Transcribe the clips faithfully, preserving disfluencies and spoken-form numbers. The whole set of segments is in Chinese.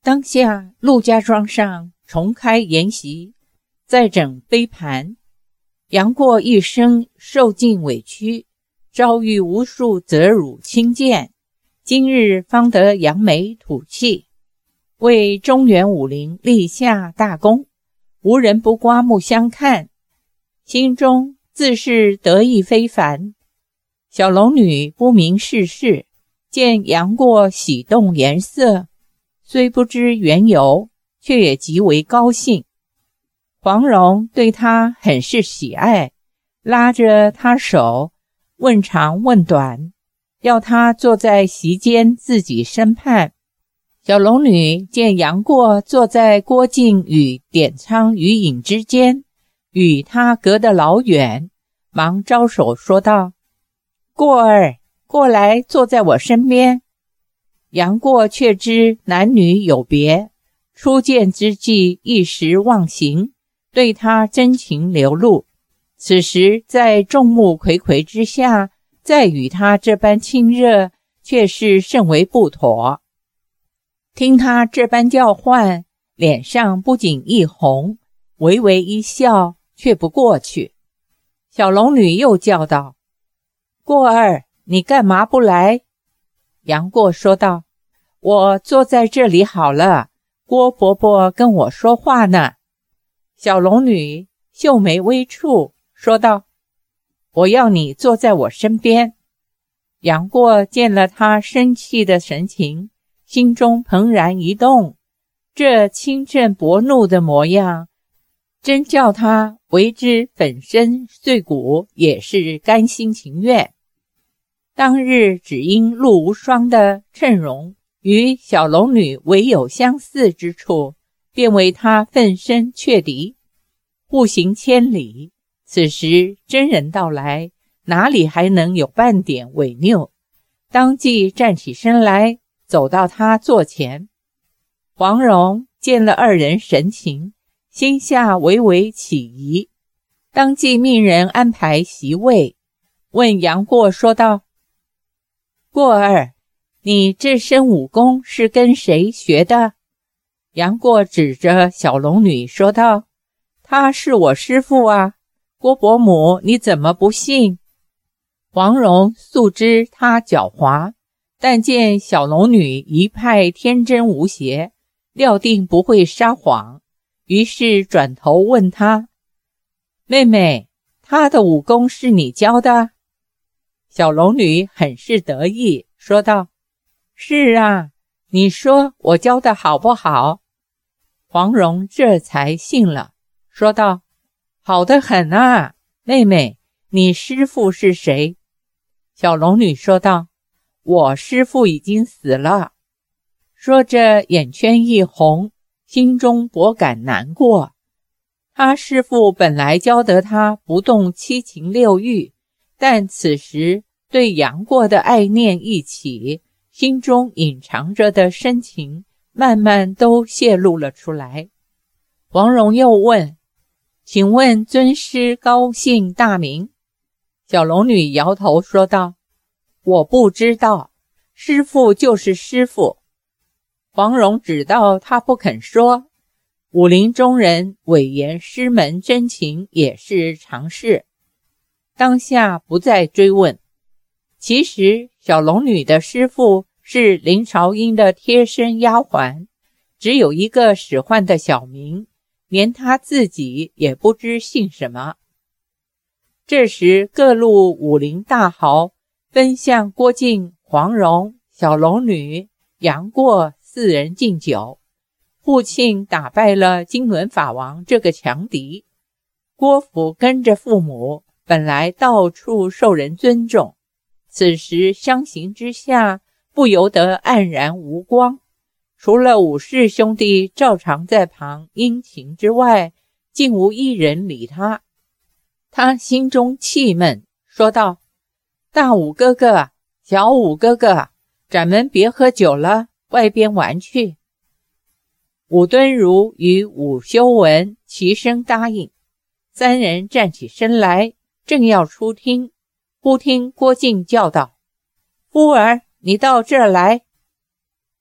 当下陆家庄上重开筵席，再整杯盘。杨过一生受尽委屈，遭遇无数责辱轻贱，今日方得扬眉吐气，为中原武林立下大功，无人不刮目相看，心中自是得意非凡。小龙女不明世事，见杨过喜动颜色，虽不知缘由，却也极为高兴。黄蓉对他很是喜爱，拉着他手问长问短，要他坐在席间自己身畔。小龙女见杨过坐在郭靖与点苍与影之间，与他隔得老远，忙招手说道：过儿，过来坐在我身边。杨过却知男女有别，初见之际一时忘形，对他真情流露，此时在众目睽睽之下再与他这般亲热，却是甚为不妥。听他这般叫唤，脸上不仅一红，微微一笑，却不过去。小龙女又叫道：过儿，你干嘛不来？杨过说道：我坐在这里好了，郭伯伯跟我说话呢。小龙女秀眉微蹙，说道：我要你坐在我身边。杨过见了他生气的神情，心中怦然一动，这清正薄怒的模样，真叫他为之粉身碎骨也是甘心情愿。当日只因陆无双的称容与小龙女唯有相似之处，便为他奋身却敌，步行千里。此时真人到来，哪里还能有半点违拗，当即站起身来，走到他座前。黄蓉见了二人神情，心下微微起疑，当即命人安排席位，问杨过说道：过儿，你这身武功是跟谁学的？杨过指着小龙女说道：他是我师父啊，郭伯母你怎么不信？黄蓉素知他狡猾，但见小龙女一派天真无邪，料定不会撒谎，于是转头问他：妹妹，他的武功是你教的？小龙女很是得意，说道：是啊，你说我教的好不好？黄蓉这才信了，说道：好得很啊，妹妹，你师父是谁？小龙女说道：我师父已经死了。说着眼圈一红，心中颇感难过。他师父本来教得他不动七情六欲，但此时对杨过的爱念一起，心中隐藏着的深情慢慢都泄露了出来。黄蓉又问：请问尊师高姓大名？小龙女摇头说道：我不知道，师父就是师父。黄蓉知道他不肯说，武林中人伪言师门真情也是常事，当下不再追问。其实小龙女的师父是林朝英的贴身丫鬟，只有一个使唤的小名，连他自己也不知姓什么。这时各路武林大豪分向郭靖、黄蓉、小龙女、杨过四人敬酒，互庆打败了金轮法王这个强敌。郭府跟着父母，本来到处受人尊重，此时相形之下，不由得黯然无光。除了武氏兄弟照常在旁殷勤之外，竟无一人理他。他心中气闷，说道：大武哥哥，小武哥哥，咱们别喝酒了，外边玩去。武敦儒与武修文齐声答应，三人站起身来，正要出厅，忽听郭靖叫道：夫儿，你到这儿来。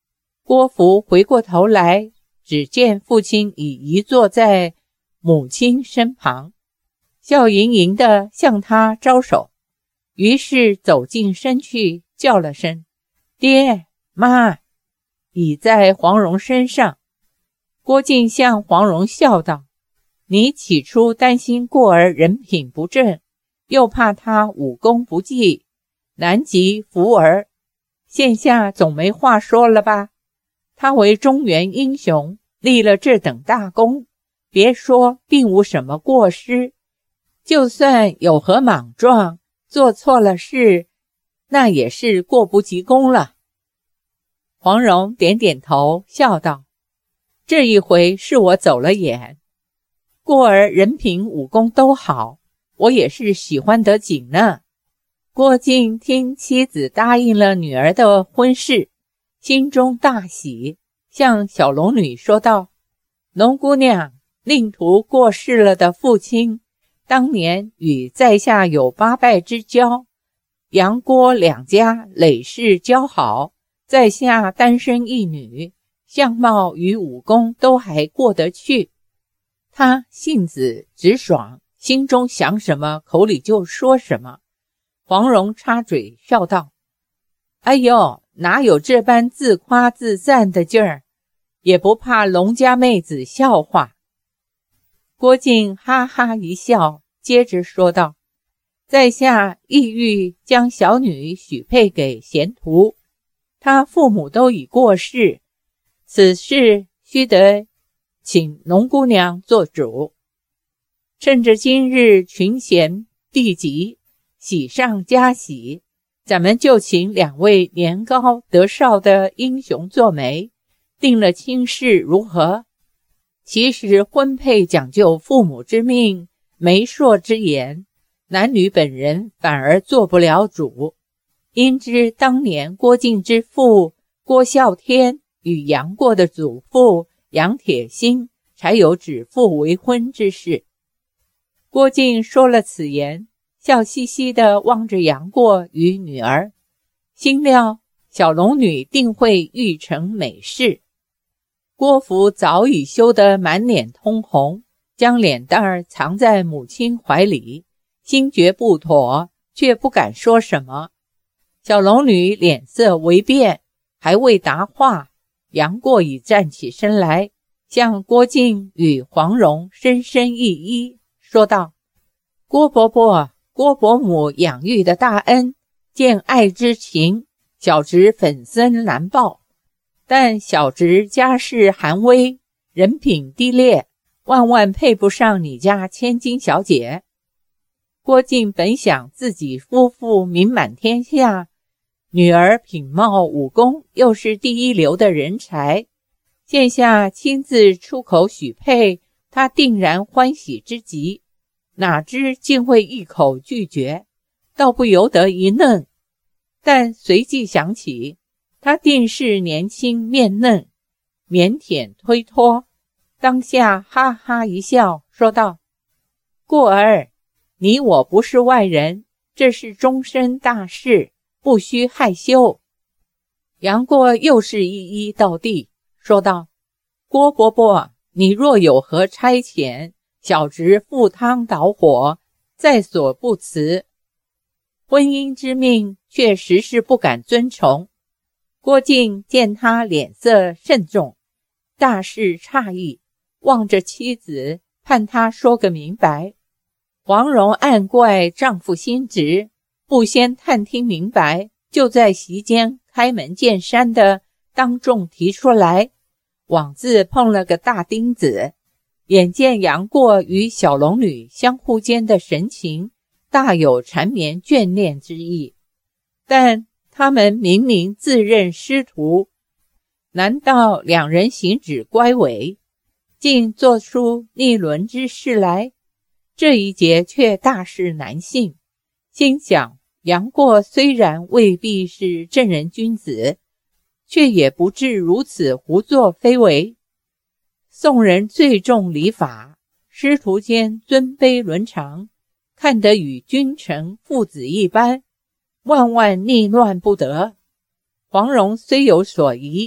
郭芙回过头来，只见父亲已移坐在母亲身旁，笑盈盈地向他招手，于是走近身去，叫了声爹妈，倚在黄蓉身上。郭靖向黄蓉笑道，你起初担心过儿人品不正，又怕他武功不济，难及福儿，现下总没话说了吧？他为中原英雄，立了这等大功，别说并无什么过失，就算有何莽撞，做错了事，那也是过不及功了。黄蓉点点头，笑道，这一回是我走了眼，过儿人品武功都好，我也是喜欢得紧呢。郭靖听妻子答应了女儿的婚事，心中大喜，向小龙女说道，龙姑娘，令徒过世了的父亲当年与在下有八拜之交，杨郭两家累世交好，在下单身一女，相貌与武功都还过得去。他性子直爽，心中想什么口里就说什么。黄蓉插嘴笑道，哎呦，哪有这般自夸自赞的劲儿，也不怕龙家妹子笑话。郭靖哈哈一笑，接着说道，在下意欲将小女许配给贤徒，他父母都已过世，此事须得请龙姑娘做主。趁着今日群贤毕集，喜上加喜，咱们就请两位年高德少的英雄做媒，定了亲事如何？其实婚配讲究父母之命，媒妁之言，男女本人反而做不了主。因知当年郭靖之父郭啸天与杨过的祖父杨铁心才有指腹为婚之事。郭靖说了此言，笑嘻嘻地望着杨过与女儿，心料小龙女定会育成美事。郭芙早已羞得满脸通红，将脸蛋儿藏在母亲怀里，心觉不妥，却不敢说什么。小龙女脸色微变，还未答话，杨过已站起身来，向郭靖与黄蓉深深一揖，说道，郭伯伯郭伯母养育的大恩，见爱之情，小侄粉身难报，但小侄家世寒微，人品低劣，万万配不上你家千金小姐。郭靖本想自己夫妇名满天下，女儿品貌武功又是第一流的人才，现下亲自出口许配，他定然欢喜之极，哪知竟会一口拒绝，倒不由得一愣。但随即想起他定是年轻面嫩，腼腆推脱，当下哈哈一笑，说道，过儿，你我不是外人，这是终身大事，不须害羞。杨过又是一一到地，说道，郭伯伯，你若有何差遣，小侄赴汤蹈火，在所不辞。婚姻之命，确实是不敢遵从。郭靖见他脸色慎重，大是诧异，望着妻子，盼他说个明白。黄蓉暗怪丈夫心直，不先探听明白，就在席间开门见山的当众提出来，枉自碰了个大钉子。眼见杨过与小龙女相互间的神情大有缠绵眷恋之意，但他们明明自认师徒，难道两人行止乖违，竟做出逆伦之事来？这一节却大是难信，心想杨过虽然未必是正人君子，却也不至如此胡作非为。宋人最重礼法，师徒间尊卑伦常，看得与君臣父子一般，万万逆乱不得。黄蓉虽有所疑，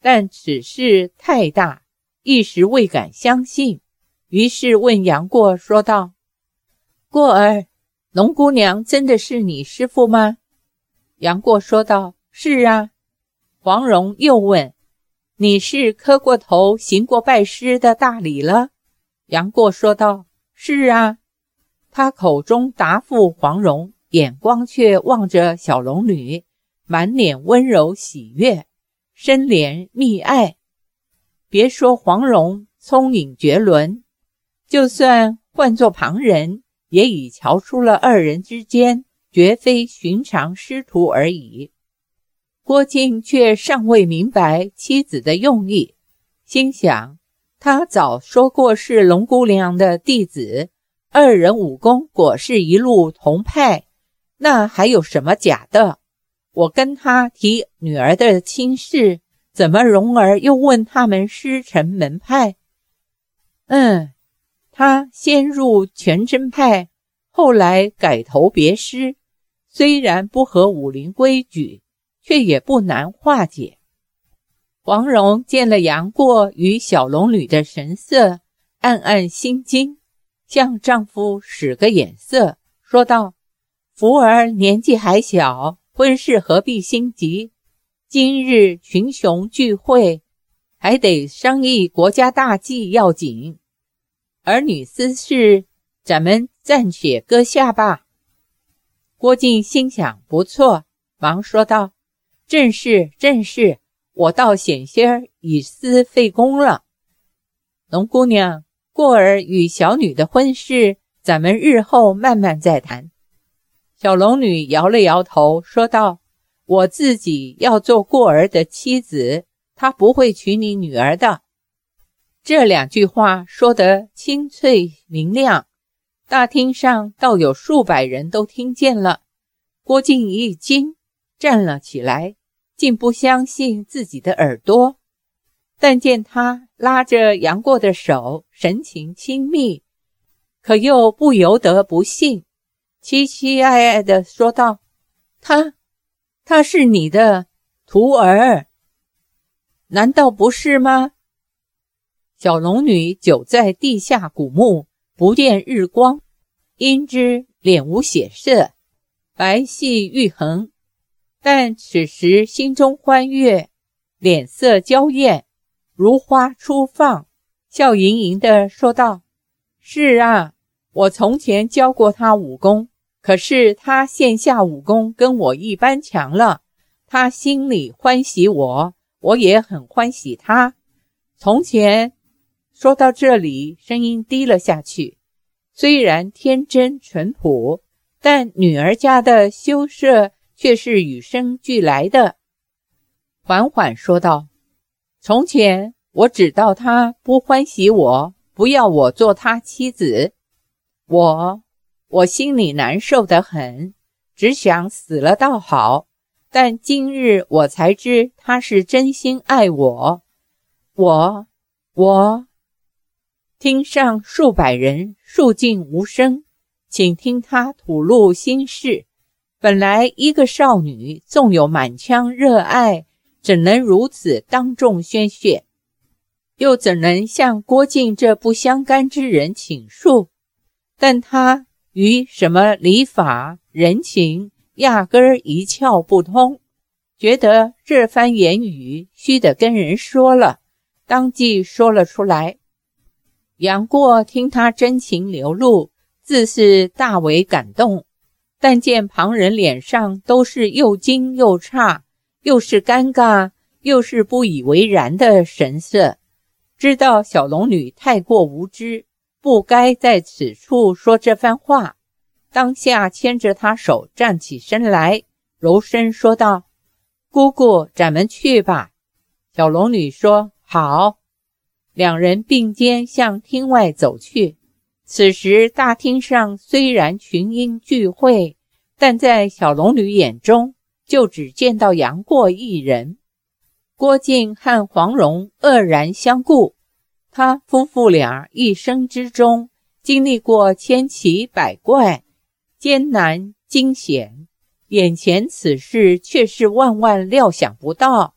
但此事太大，一时未敢相信，于是问杨过说道：过儿，龙姑娘真的是你师父吗？杨过说道：是啊。黄蓉又问：你是磕过头行过拜师的大礼了？杨过说道：是啊。他口中答复黄蓉，眼光却望着小龙女，满脸温柔喜悦，深怜蜜爱。别说黄蓉聪颖绝伦，就算换作旁人，也已瞧出了二人之间绝非寻常师徒而已。郭靖却尚未明白妻子的用意，心想他早说过是龙姑娘的弟子，二人武功果是一路同派，那还有什么假的？我跟他提女儿的亲事，怎么蓉儿又问他们师承门派？嗯，他先入全真派，后来改头别师，虽然不合武林规矩，却也不难化解。黄蓉见了杨过与小龙女的神色，暗暗心惊，向丈夫使个眼色，说道：福儿年纪还小，婚事何必心急，今日群雄聚会，还得商议国家大计要紧，儿女私事咱们暂且搁下吧。郭靖心想不错，忙说道：正是正是，我倒险些以私废公了。龙姑娘，过儿与小女的婚事，咱们日后慢慢再谈。小龙女摇了摇头，说道：我自己要做过儿的妻子，她不会娶你女儿的。这两句话说得清脆明亮，大厅上倒有数百人都听见了。郭靖一惊，站了起来，竟不相信自己的耳朵，但见他拉着杨过的手，神情亲密，可又不由得不信，凄凄爱爱地说道：他他是你的徒儿，难道不是吗？小龙女久在地下古墓，不见日光，因之脸无血色，白皙玉衡，但此时心中欢悦，脸色娇艳，如花初放，笑盈盈地说道：是啊，我从前教过他武功，可是他线下武功跟我一般强了，他心里欢喜我，我也很欢喜他。从前说到这里，声音低了下去，虽然天真淳朴，但女儿家的羞涩却是与生俱来的。缓缓说道：从前我只道他不欢喜我，不要我做他妻子，我我心里难受得很，只想死了倒好，但今日我才知他是真心爱我。我我厅上数百人肃静无声，请听他吐露心事。本来一个少女，纵有满腔热爱，怎能如此当众宣泄？又怎能向郭靖这不相干之人倾诉？但他于什么礼法人情压根儿一窍不通，觉得这番言语须得跟人说了，当即说了出来。杨过听他真情流露，自是大为感动，但见旁人脸上都是又惊又诧，又是尴尬，又是不以为然的神色，知道小龙女太过无知，不该在此处说这番话，当下牵着她手站起身来，柔声说道：姑姑，咱们去吧。小龙女说：好。两人并肩向厅外走去。此时大厅上虽然群英聚会，但在小龙女眼中就只见到杨过一人。郭靖和黄蓉愕然相顾，他夫妇俩一生之中经历过千奇百怪，艰难惊险，眼前此事却是万万料想不到，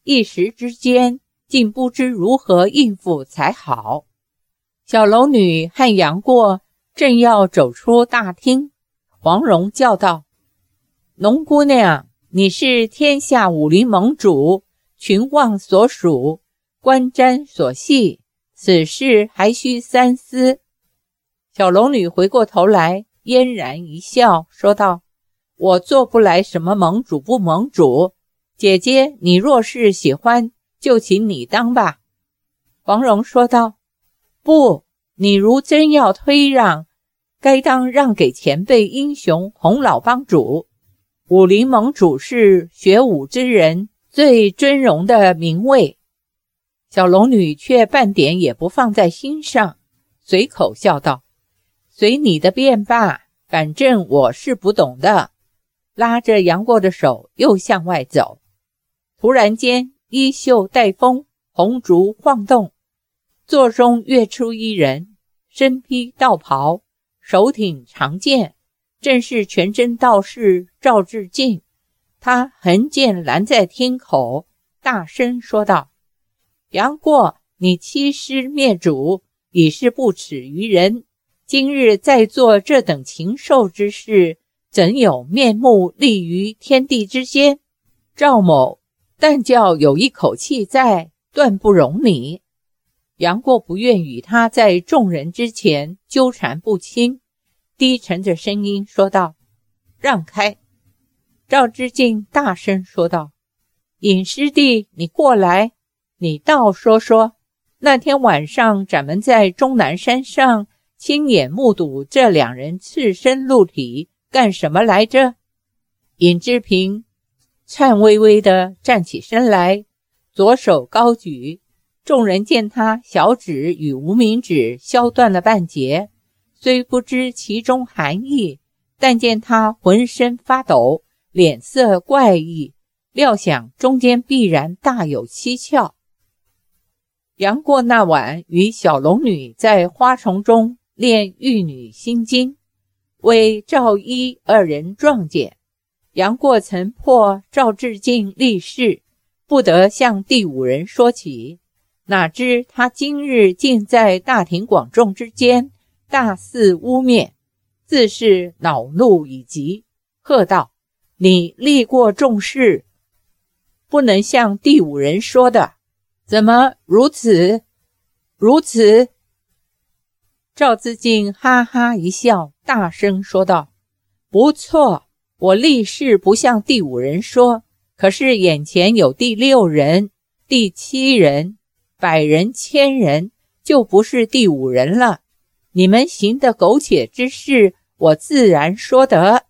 一时之间竟不知如何应付才好。小龙女和杨过正要走出大厅，黄蓉叫道：龙姑娘，你是天下武林盟主，群望所属，观瞻所系，此事还需三思。小龙女回过头来，嫣然一笑，说道：我做不来什么盟主不盟主，姐姐你若是喜欢，就请你当吧。黄蓉说道：不，你如真要推让，该当让给前辈英雄洪老帮主。武林盟主是学武之人最尊荣的名位。小龙女却半点也不放在心上，随口笑道：随你的便罢，反正我是不懂的，拉着杨过的手又向外走。突然间，衣袖带风，红烛晃动，座中跃出一人，身披道袍，手挺长剑，正是全真道士赵志敬。他横剑拦在厅口，大声说道：杨过，你欺师灭主，已是不耻于人，今日再做这等禽兽之事，怎有面目立于天地之间？赵某但叫有一口气在，断不容你。杨过不愿与他在众人之前纠缠不清，低沉着声音说道：让开。赵之敬大声说道：尹师弟，你过来，你倒说说，那天晚上咱们在终南山上亲眼目睹这两人赤身露体，干什么来着？尹志平颤巍巍地站起身来，左手高举，众人见他小指与无名指削断了半截，虽不知其中含义，但见他浑身发抖，脸色怪异，料想中间必然大有蹊跷。杨过那晚与小龙女在花丛中练玉女心经，为赵一二人撞见。杨过曾破赵志敬立誓，不得向第五人说起，哪知他今日竟在大庭广众之间大肆污蔑，自是恼怒已极，喝道：你立过重誓，不能向第五人说的，怎么如此如此？赵志敬哈哈一笑，大声说道：不错，我立誓不向第五人说，可是眼前有第六人、第七人、百人、千人，就不是第五人了。你们行的苟且之事，我自然说得。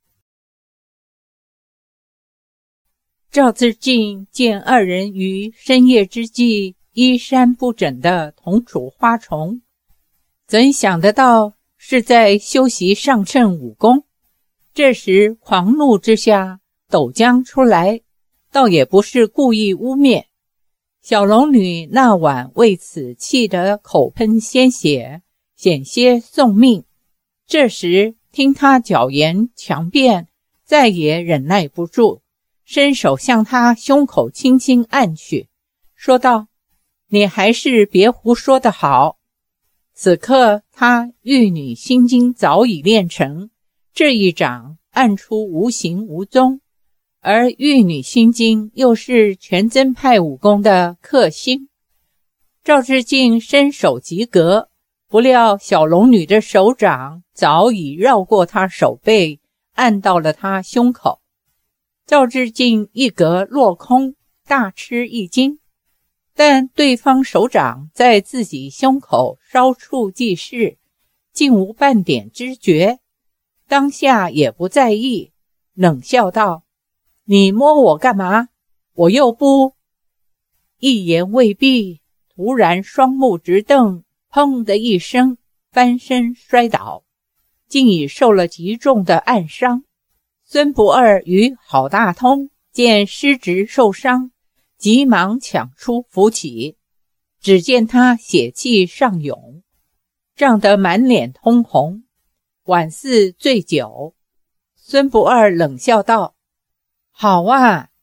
赵志敬见二人于深夜之际衣衫不整的同处花丛，怎想得到是在修习上乘武功？这时狂怒之下抖将出来，倒也不是故意污蔑。小龙女那晚为此气得口喷鲜血，险些送命。这时听他狡言强辩，再也忍耐不住，伸手向他胸口轻轻按去，说道：你还是别胡说的好。此刻他玉女心经早已练成，这一掌按出无形无踪，而玉女心经又是全真派武功的克星。赵志敬伸手及格，不料小龙女的手掌早已绕过他手背，按到了他胸口。赵志敬一格落空，大吃一惊，但对方手掌在自己胸口稍处即逝，竟无半点知觉，当下也不在意，冷笑道：你摸我干嘛？我又不……一言未毕，突然双目直瞪，砰的一声翻身摔倒，竟已受了极重的暗伤。孙不二与郝大通见师侄受伤，急忙抢出扶起，只见他血气上涌，涨得满脸通红，宛似醉酒。孙不二冷笑道：好啊，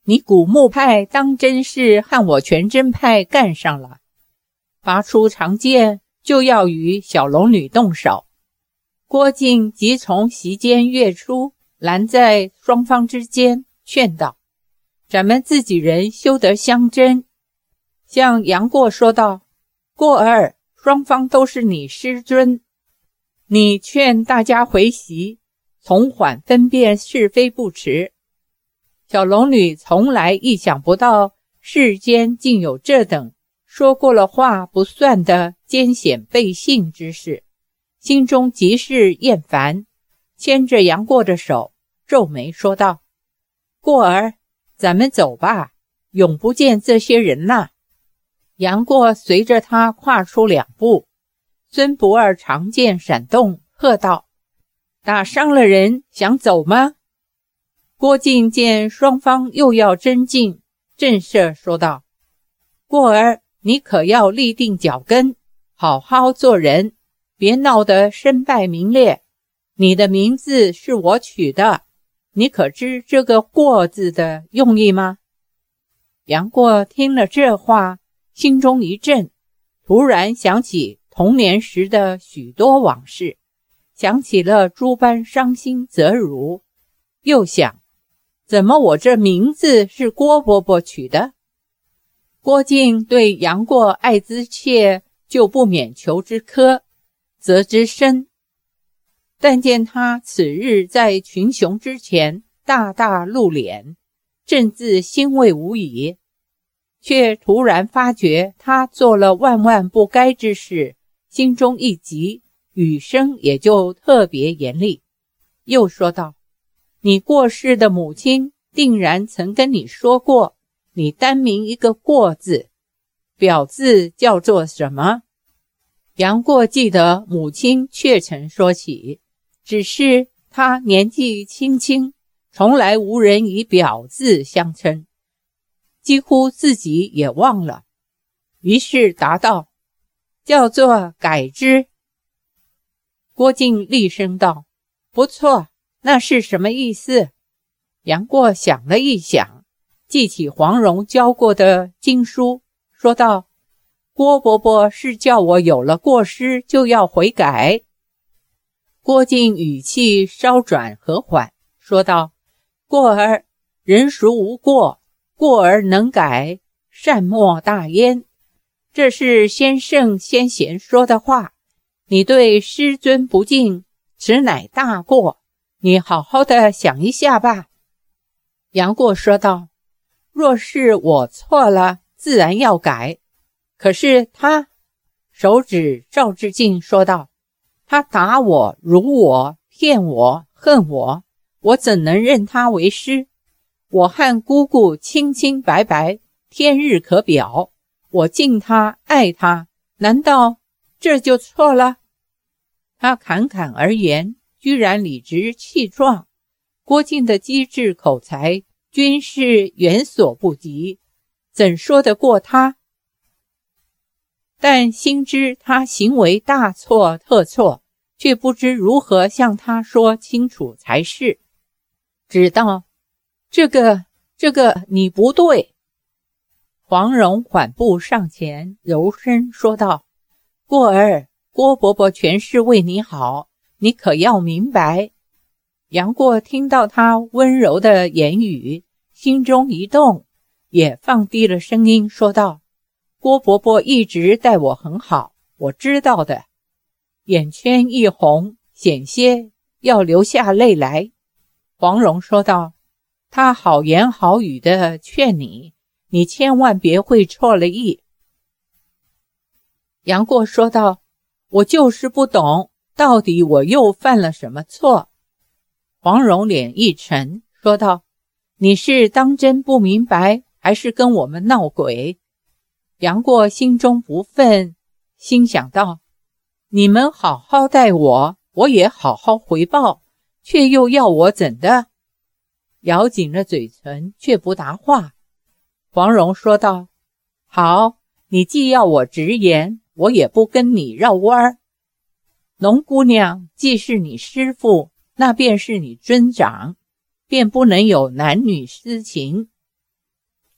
你古墓派当真是和我全真派干上了，拔出长剑就要与小龙女动手。郭靖即从席间跃出，拦在双方之间，劝道：咱们自己人休得相争。向杨过说道：过儿，双方都是你师尊，你劝大家回席，从缓分辨是非不迟。小龙女从来意想不到世间竟有这等说过了话不算的艰险背信之事，心中极是厌烦，牵着杨过的手，皱眉说道：过儿，咱们走吧，永不见这些人啦。杨过随着他跨出两步，孙不二长剑闪动，喝道：打伤了人，想走吗？郭靖见双方又要争竞，震慑说道：过儿，你可要立定脚跟，好好做人，别闹得身败名裂。你的名字是我取的，你可知这个过字的用意吗？杨过听了这话，心中一震，突然想起童年时的许多往事，想起了诸般伤心责辱，又想，怎么我这名字是郭伯伯取的？郭靖对杨过爱之切，就不免求之苛，责之深。但见他此日在群雄之前大大露脸，正自欣慰无已，却突然发觉他做了万万不该之事，心中一急，语声也就特别严厉，又说道：你过世的母亲定然曾跟你说过，你单名一个过字，表字叫做什么？杨过记得母亲确曾说起，只是他年纪轻轻，从来无人以表字相称，几乎自己也忘了，于是答道：叫做改之。郭靖厉声道：不错，那是什么意思？杨过想了一想，记起黄蓉教过的经书，说道：郭伯伯是叫我有了过失就要悔改。郭靖语气稍转和缓，说道：过儿，人孰无过，过而能改，善莫大焉。这是先圣先贤说的话，你对师尊不敬，此乃大过，你好好的想一下吧。杨过说道：若是我错了，自然要改。可是他，手指赵志敬说道：他打我、辱我、骗我、恨我，我怎能认他为师？我和姑姑清清白白，天日可表，我敬他爱他，难道这就错了？他侃侃而言，居然理直气壮，郭靖的机智口才均是远所不及，怎说得过他？但心知他行为大错特错，却不知如何向他说清楚才是。只道：这个这个你不对。黄蓉缓步上前，柔声说道：过儿，郭伯伯全是为你好，你可要明白。杨过听到他温柔的言语，心中一动，也放低了声音说道：郭伯伯一直待我很好，我知道的。眼圈一红，险些要流下泪来。黄蓉说道：他好言好语的劝你，你千万别会错了意。杨过说道：我就是不懂，到底我又犯了什么错？黄蓉脸一沉，说道：你是当真不明白，还是跟我们闹鬼？杨过心中不忿，心想道：你们好好待我，我也好好回报，却又要我怎的？咬紧了嘴唇，却不答话。黄蓉说道：好，你既要我直言，我也不跟你绕弯儿。龙姑娘既是你师父，那便是你尊长，便不能有男女私情。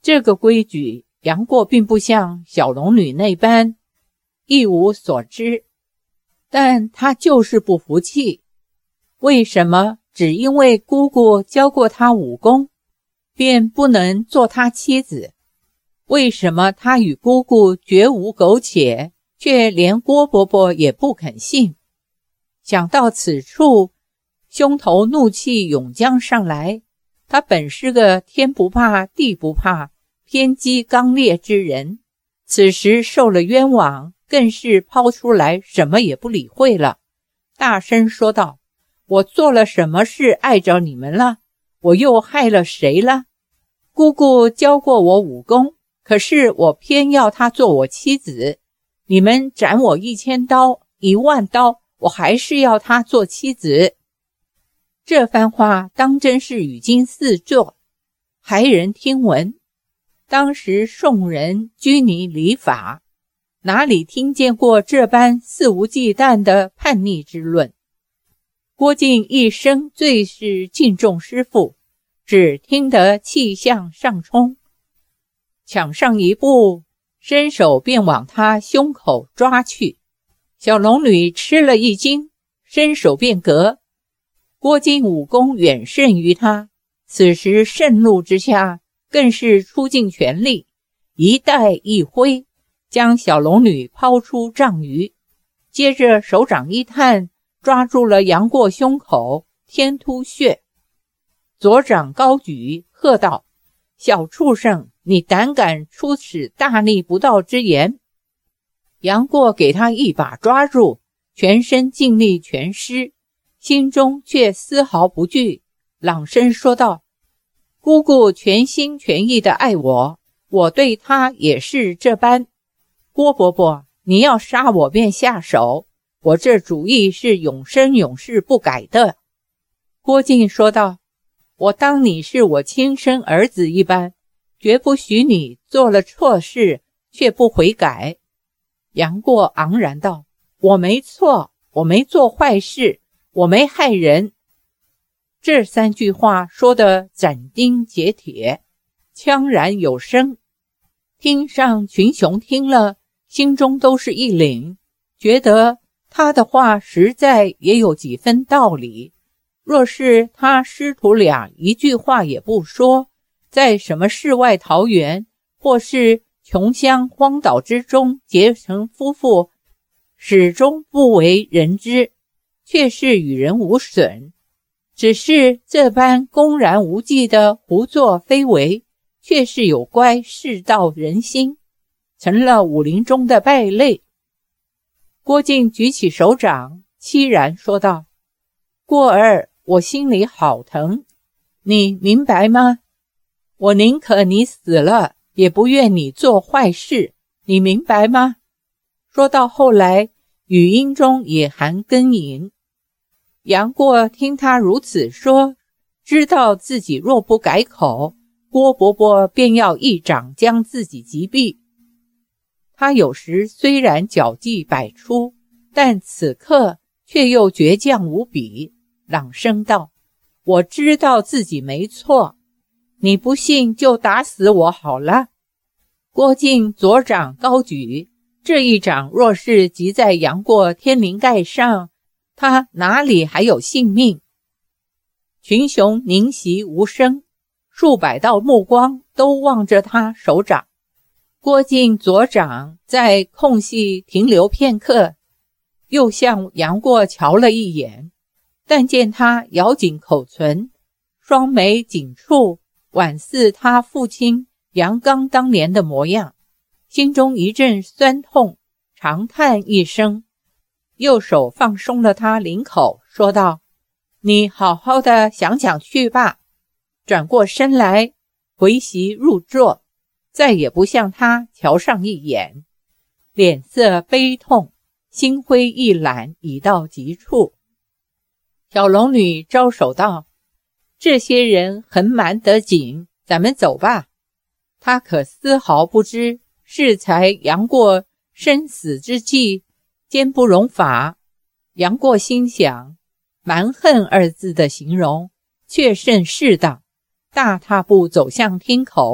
这个规矩杨过并不像小龙女那般一无所知，但他就是不服气。为什么只因为姑姑教过他武功，便不能做他妻子？为什么他与姑姑绝无苟且，却连郭伯伯也不肯信？想到此处，胸头怒气涌将上来。他本是个天不怕地不怕、偏激刚烈之人，此时受了冤枉，更是抛出来什么也不理会了，大声说道：我做了什么事碍着你们了？我又害了谁了？姑姑教过我武功，可是我偏要她做我妻子，你们斩我一千刀一万刀，我还是要她做妻子。这番话当真是语惊四座，骇人听闻。当时宋人拘泥礼法，哪里听见过这般肆无忌惮的叛逆之论？郭靖一生最是敬重师父，只听得气向上冲，抢上一步，伸手便往他胸口抓去。小龙女吃了一惊，伸手便隔。郭靖武功远胜于他，此时盛怒之下，更是出尽全力，一带一挥，将小龙女抛出丈余，接着手掌一探，抓住了杨过胸口天突穴，左掌高举，喝道：小畜生，你胆敢出此大逆不道之言！杨过给他一把抓住，全身劲力全失，心中却丝毫不惧，朗声说道：姑姑全心全意地爱我，我对她也是这般。郭伯伯，你要杀我便下手，我这主意是永生永世不改的。郭靖说道：我当你是我亲生儿子一般，绝不许你做了错事却不悔改。杨过昂然道：我没错，我没做坏事，我没害人。这三句话说得斩钉截铁，锵然有声。听上群雄听了，心中都是一凛，觉得他的话实在也有几分道理。若是他师徒俩一句话也不说，在什么世外桃源或是穷乡荒岛之中结成夫妇，始终不为人知，却是与人无损。只是这般公然无忌的胡作非为，却是有乖世道人心，成了武林中的败类。郭靖举起手掌，凄然说道：过儿，我心里好疼，你明白吗？我宁可你死了，也不愿你做坏事，你明白吗？说到后来，语音中也含呻吟。杨过听他如此说，知道自己若不改口，郭伯伯便要一掌将自己击毙。他有时虽然脚技百出，但此刻却又倔强无比，朗声道：我知道自己没错，你不信就打死我好了。郭靖左掌高举，这一掌若是击在杨过天灵盖上，他哪里还有性命？群雄凝息无声，数百道目光都望着他手掌。郭靖左掌在空隙停留片刻，又向杨过瞧了一眼，但见他咬紧口唇，双眉紧蹙，宛似他父亲杨刚当年的模样，心中一阵酸痛，长叹一声，右手放松了他领口，说道：你好好的想想去吧。转过身来，回席入座，再也不向他瞧上一眼，脸色悲痛，心灰意懒已到极处。小龙女招手道：这些人很瞒得紧，咱们走吧。他可丝毫不知适才杨过生死之际，坚不容法。杨过心想，蛮横二字的形容确甚适当，大踏步走向厅口，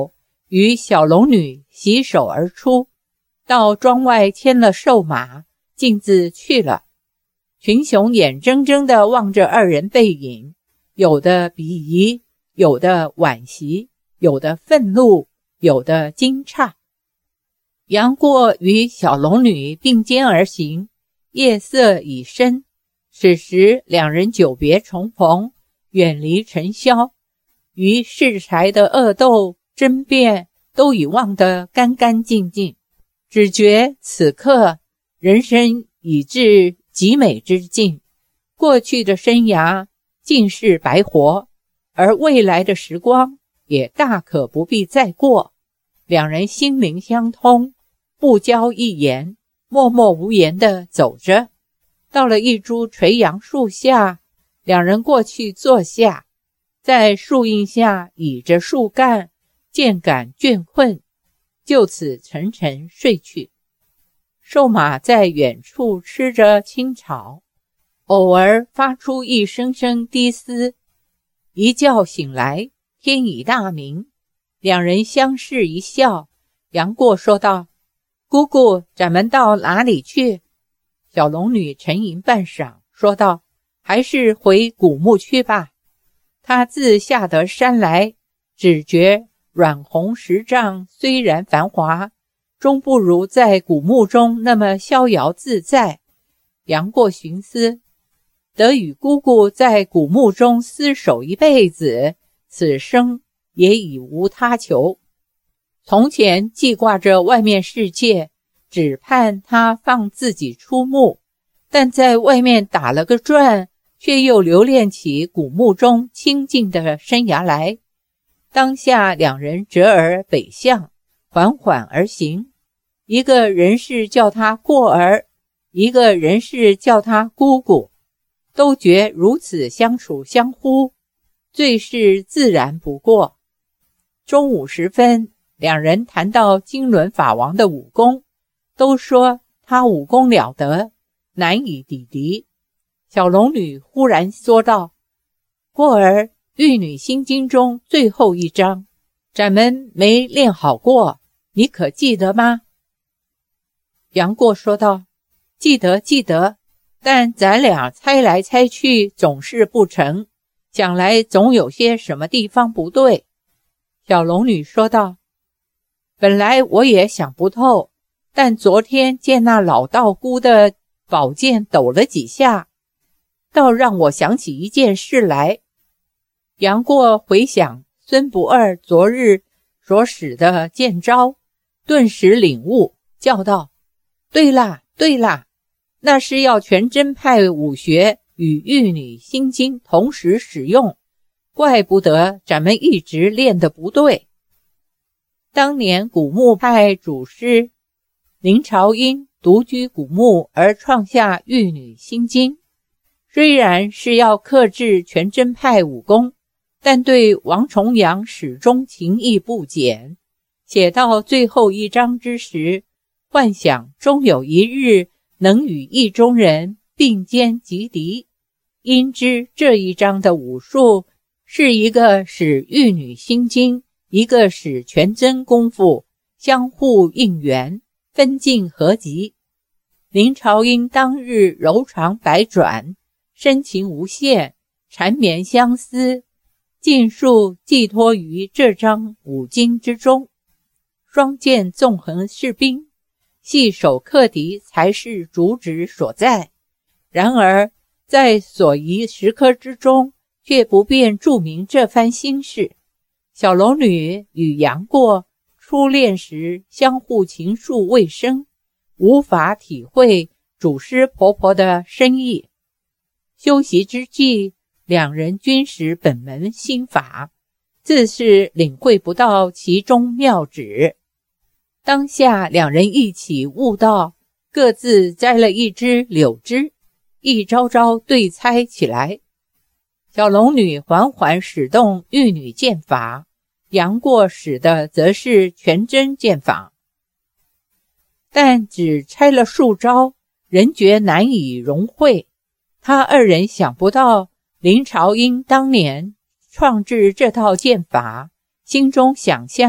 与小龙女洗手而出，到庄外牵了瘦马，径自去了。群雄眼睁睁地望着二人背影，有的鄙夷，有的惋惜，有的愤怒，有的惊诧。杨过与小龙女并肩而行，夜色已深，此时两人久别重逢，远离尘嚣，于世才的恶斗争辩都已忘得干干净净，只觉此刻人生已至极美之境，过去的生涯尽是白活，而未来的时光也大可不必再过。两人心灵相通，不交一言，默默无言地走着，到了一株垂杨树下，两人过去坐下，在树荫下倚着树干，渐感倦困，就此沉沉睡去。瘦马在远处吃着青草，偶尔发出一声声低嘶。一觉醒来，天已大明，两人相视一笑。杨过说道：姑姑，咱们到哪里去？小龙女沉吟半晌，说道：还是回古墓去吧。她自下得山来，只觉软红石杖虽然繁华，终不如在古墓中那么逍遥自在。杨过寻思，得与姑姑在古墓中厮守一辈子，此生也已无他求。从前记挂着外面世界，只盼他放自己出墓，但在外面打了个转，却又留恋起古墓中清静的生涯来。当下两人折而北向，缓缓而行，一个人是叫他过儿，一个人是叫他姑姑，都觉如此相处相呼，最是自然不过。中午时分，两人谈到金轮法王的武功，都说他武功了得，难以抵敌。小龙女忽然说道：过儿，玉女心经中最后一章，咱们没练好过，你可记得吗？杨过说道：记得记得，但咱俩猜来猜去总是不成，想来总有些什么地方不对。小龙女说道：本来我也想不透，但昨天见那老道姑的宝剑抖了几下，倒让我想起一件事来。杨过回想孙不二昨日所使的剑招，顿时领悟，叫道：对啦对啦，那是要全真派武学与玉女心经同时使用，怪不得咱们一直练得不对。当年古墓派祖师林朝英独居古墓而创下玉女心经，虽然是要克制全真派武功，但对王重阳始终情意不减。写到最后一章之时，幻想终有一日能与意中人并肩击敌，因知这一章的武术是一个使玉女心经，一个使全真功夫相互应援，分进合集。林朝英当日柔肠百转，深情无限，缠绵相思，尽数寄托于这章武经之中。双剑纵横士兵，细手克敌才是主旨所在。然而在所疑时刻之中，却不便注明这番心事。小龙女与杨过初恋时相互情愫未深，无法体会祖师婆婆的深意。修习之际，两人均识本门心法，自是领会不到其中妙旨。当下两人一起悟道，各自摘了一枝柳枝，一招招对猜起来。小龙女缓缓使动玉女剑法，杨过使的则是全真剑法，但只拆了数招，仍觉难以融会。他二人想不到林朝英当年创制这套剑法，心中想象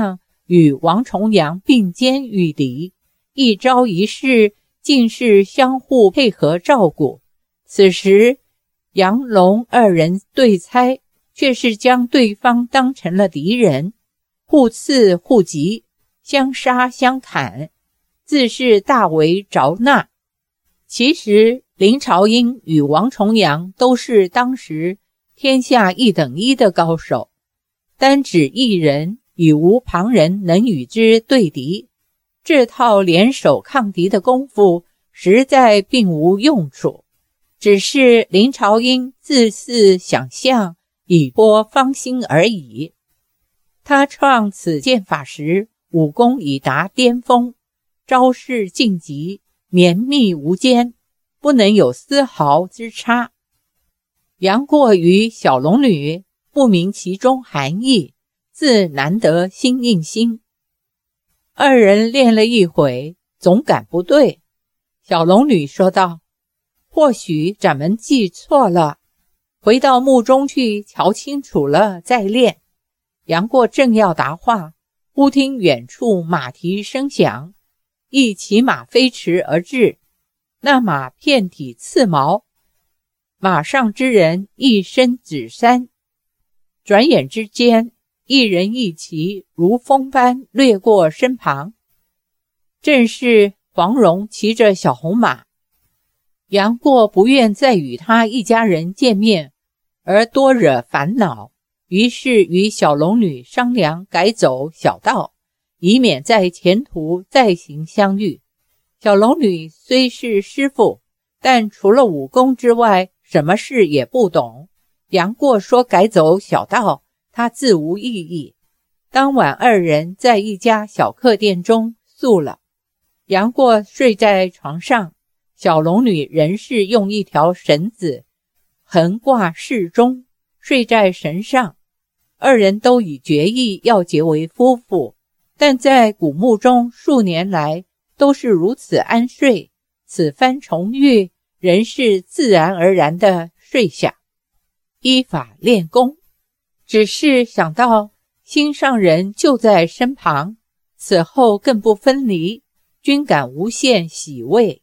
与王重阳并肩御敌，一招一式尽是相互配合照顾。此时杨龙二人对猜，却是将对方当成了敌人，互刺互击，相杀相砍，自是大为着纳。其实林朝英与王重阳都是当时天下一等一的高手，单指一人已无旁人能与之对敌，这套联手抗敌的功夫实在并无用处，只是林朝英自恃想象以博芳心而已。他创此剑法时，武功已达巅峰，招式尽极，绵密无间，不能有丝毫之差。杨过与小龙女不明其中含义，自难得心应心。二人练了一会，总感不对。小龙女说道：或许咱们记错了，回到墓中去瞧清楚了再练。杨过正要答话，忽听远处马蹄声响，一骑马飞驰而至，那马遍体刺毛，马上之人一身紫衫。转眼之间，一人一骑如风般掠过身旁，正是黄蓉骑着小红马。杨过不愿再与他一家人见面，而多惹烦恼，于是与小龙女商量改走小道，以免在前途再行相遇。小龙女虽是师傅，但除了武功之外，什么事也不懂。杨过说改走小道，他自无异议。当晚二人在一家小客店中宿了。杨过睡在床上，小龙女仍是用一条绳子横挂室中，睡在绳上。二人都已决意要结为夫妇，但在古墓中数年来都是如此安睡，此番重遇仍是自然而然地睡下，依法练功。只是想到心上人就在身旁，此后更不分离，均感无限喜慰。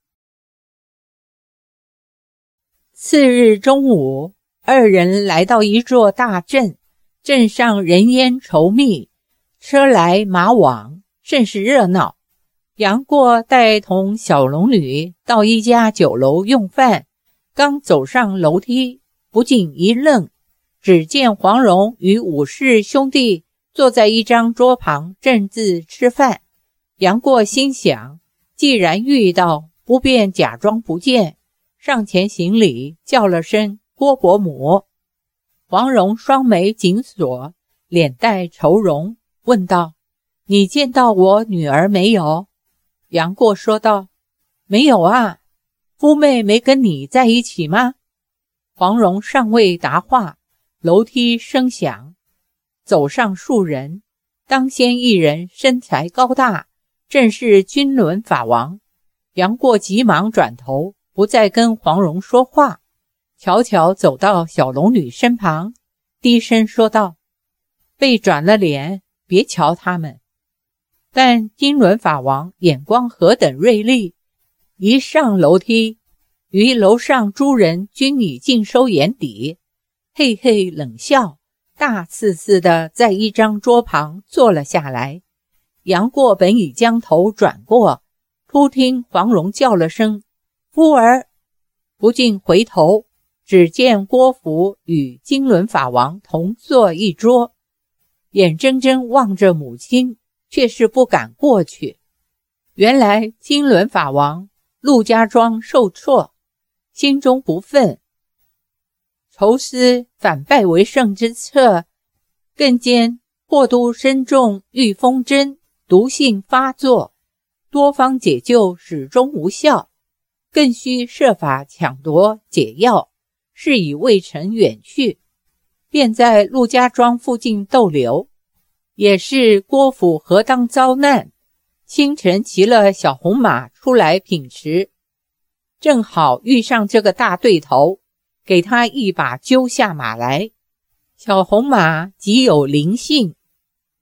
次日中午，二人来到一座大镇，镇上人烟稠密，车来马往，甚是热闹。杨过带同小龙女到一家酒楼用饭，刚走上楼梯，不禁一愣，只见黄蓉与武氏兄弟坐在一张桌旁正自吃饭。杨过心想，既然遇到，不便假装不见，上前行礼，叫了声郭伯母。黄蓉双眉紧锁，脸带愁容，问道：你见到我女儿没有？杨过说道：没有啊，夫妹没跟你在一起吗？黄蓉尚未答话，楼梯声响，走上数人，当先一人身材高大，正是金轮法王。杨过急忙转头，不再跟黄蓉说话，悄悄走到小龙女身旁，低声说道：被转了脸，别瞧他们。但金轮法王眼光何等锐利，一上楼梯，于楼上诸人均已尽收眼底，嘿嘿冷笑，大刺刺的在一张桌旁坐了下来。杨过本已将头转过，突听黄蓉叫了声夫儿，不禁回头，只见郭芙与金轮法王同坐一桌，眼睁睁望着母亲，却是不敢过去。原来金轮法王陆家庄受挫，心中不忿，愁思反败为胜之策，更兼霍都身中御风针，毒性发作，多方解救始终无效，更需设法抢夺解药，是以未曾远去，便在陆家庄附近逗留。也是郭芙何当遭难，清晨骑了小红马出来品食，正好遇上这个大对头，给他一把揪下马来。小红马极有灵性，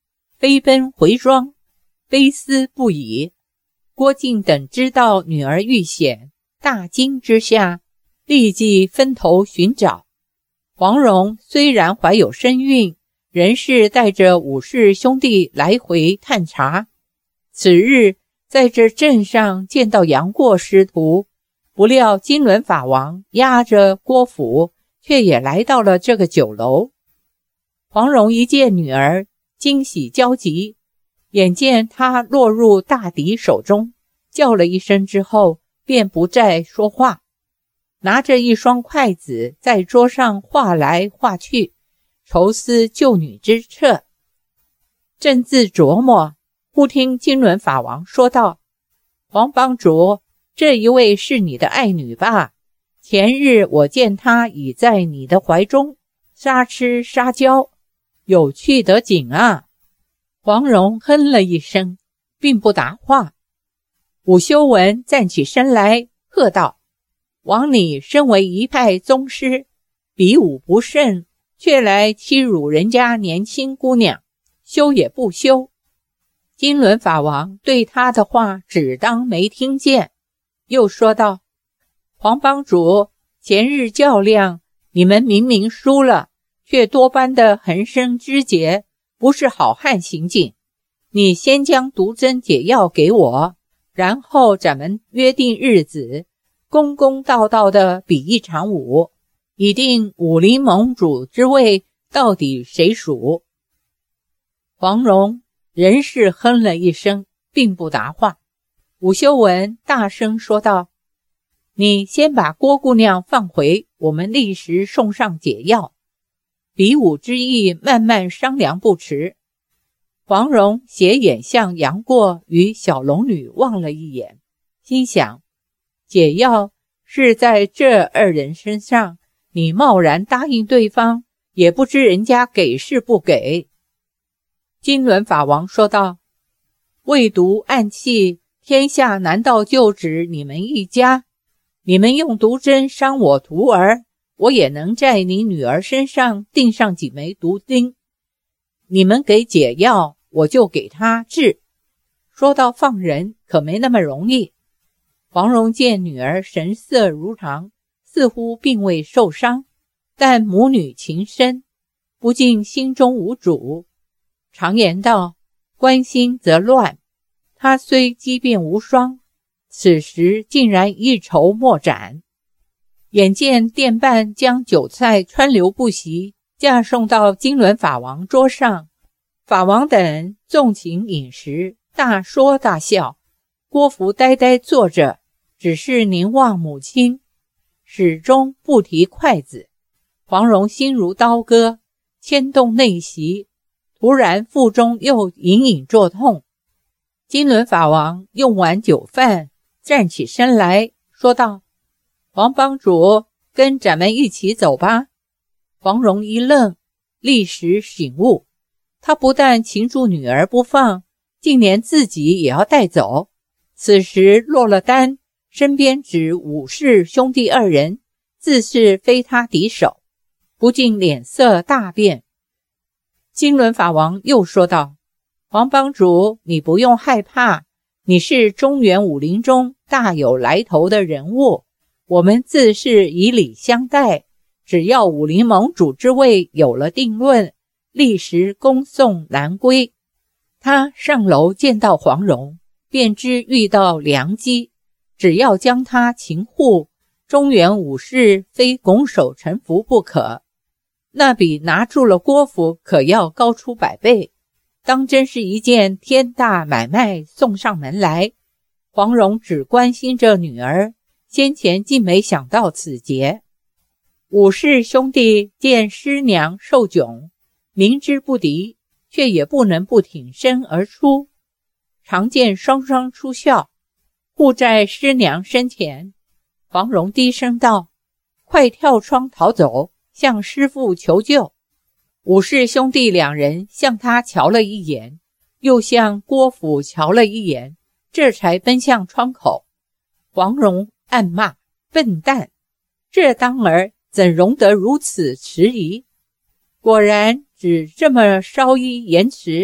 飞奔回庄，悲思不已。郭靖等知道女儿遇险，大惊之下，立即分头寻找。黄蓉虽然怀有身孕，仍是带着武氏兄弟来回探查。此日在这镇上见到杨过师徒，不料金轮法王押着郭芙，却也来到了这个酒楼。黄蓉一见女儿，惊喜交集，眼见她落入大敌手中，叫了一声之后，便不再说话，拿着一双筷子在桌上画来画去，愁思救女之策。正自琢磨，忽听金轮法王说道：黄帮主，这一位是你的爱女吧？前日我见她已在你的怀中沙吃沙交，有趣得紧啊。黄蓉哼了一声，并不答话。武修文站起身来，喝道：枉你身为一派宗师，比武不胜，却来欺辱人家年轻姑娘，羞也不羞。金轮法王对他的话只当没听见，又说道：黄帮主，前日较量，你们明明输了，却多般的横生枝节，不是好汉行径。你先将毒针解药给我，然后咱们约定日子，公公道道的比一场武，以定武林盟主之位到底谁属。黄蓉仍是哼了一声，并不答话。武修文大声说道：你先把郭姑娘放回，我们立时送上解药，比武之意慢慢商量不迟。黄蓉斜眼向杨过与小龙女望了一眼，心想：解药是在这二人身上，你贸然答应对方，也不知人家给是不给。金轮法王说道：未毒暗器，天下难道就指你们一家？你们用毒针伤我徒儿，我也能在你女儿身上钉上几枚毒钉。你们给解药，我就给他治。说到放人，可没那么容易。黄蓉见女儿神色如常，似乎并未受伤，但母女情深，不禁心中无主。常言道：关心则乱。他虽机变无双，此时竟然一筹莫展。眼见殿伴将酒菜川流不息架送到金轮法王桌上，法王等纵情饮食，大说大笑。郭芙呆呆坐着，只是凝望母亲，始终不提筷子。黄蓉心如刀割，牵动内息，突然腹中又隐隐作痛。金轮法王用完酒饭，站起身来说道：黄帮主，跟咱们一起走吧。黄蓉一愣，立时醒悟，他不但擒住女儿不放，竟连自己也要带走。此时落了单，身边只武氏兄弟二人，自是非他敌手，不禁脸色大变。金轮法王又说道：黄帮主，你不用害怕，你是中原武林中大有来头的人物，我们自是以礼相待，只要武林盟主之位有了定论，立时恭送南归。他上楼见到黄蓉，便知遇到良机，只要将他擒获，中原武士非拱手臣服不可。那比拿住了郭芙可要高出百倍，当真是一件天大买卖送上门来。黄蓉只关心着女儿，先前竟没想到此节。武氏兄弟见师娘受窘，明知不敌，却也不能不挺身而出。常见双双出鞘，护在师娘身前。黄蓉低声道：快跳窗逃走，向师父求救。武氏兄弟两人向他瞧了一眼，又向郭芙瞧了一眼，这才奔向窗口。黄蓉暗骂：笨蛋，这当儿怎容得如此迟疑？果然只这么稍一延迟，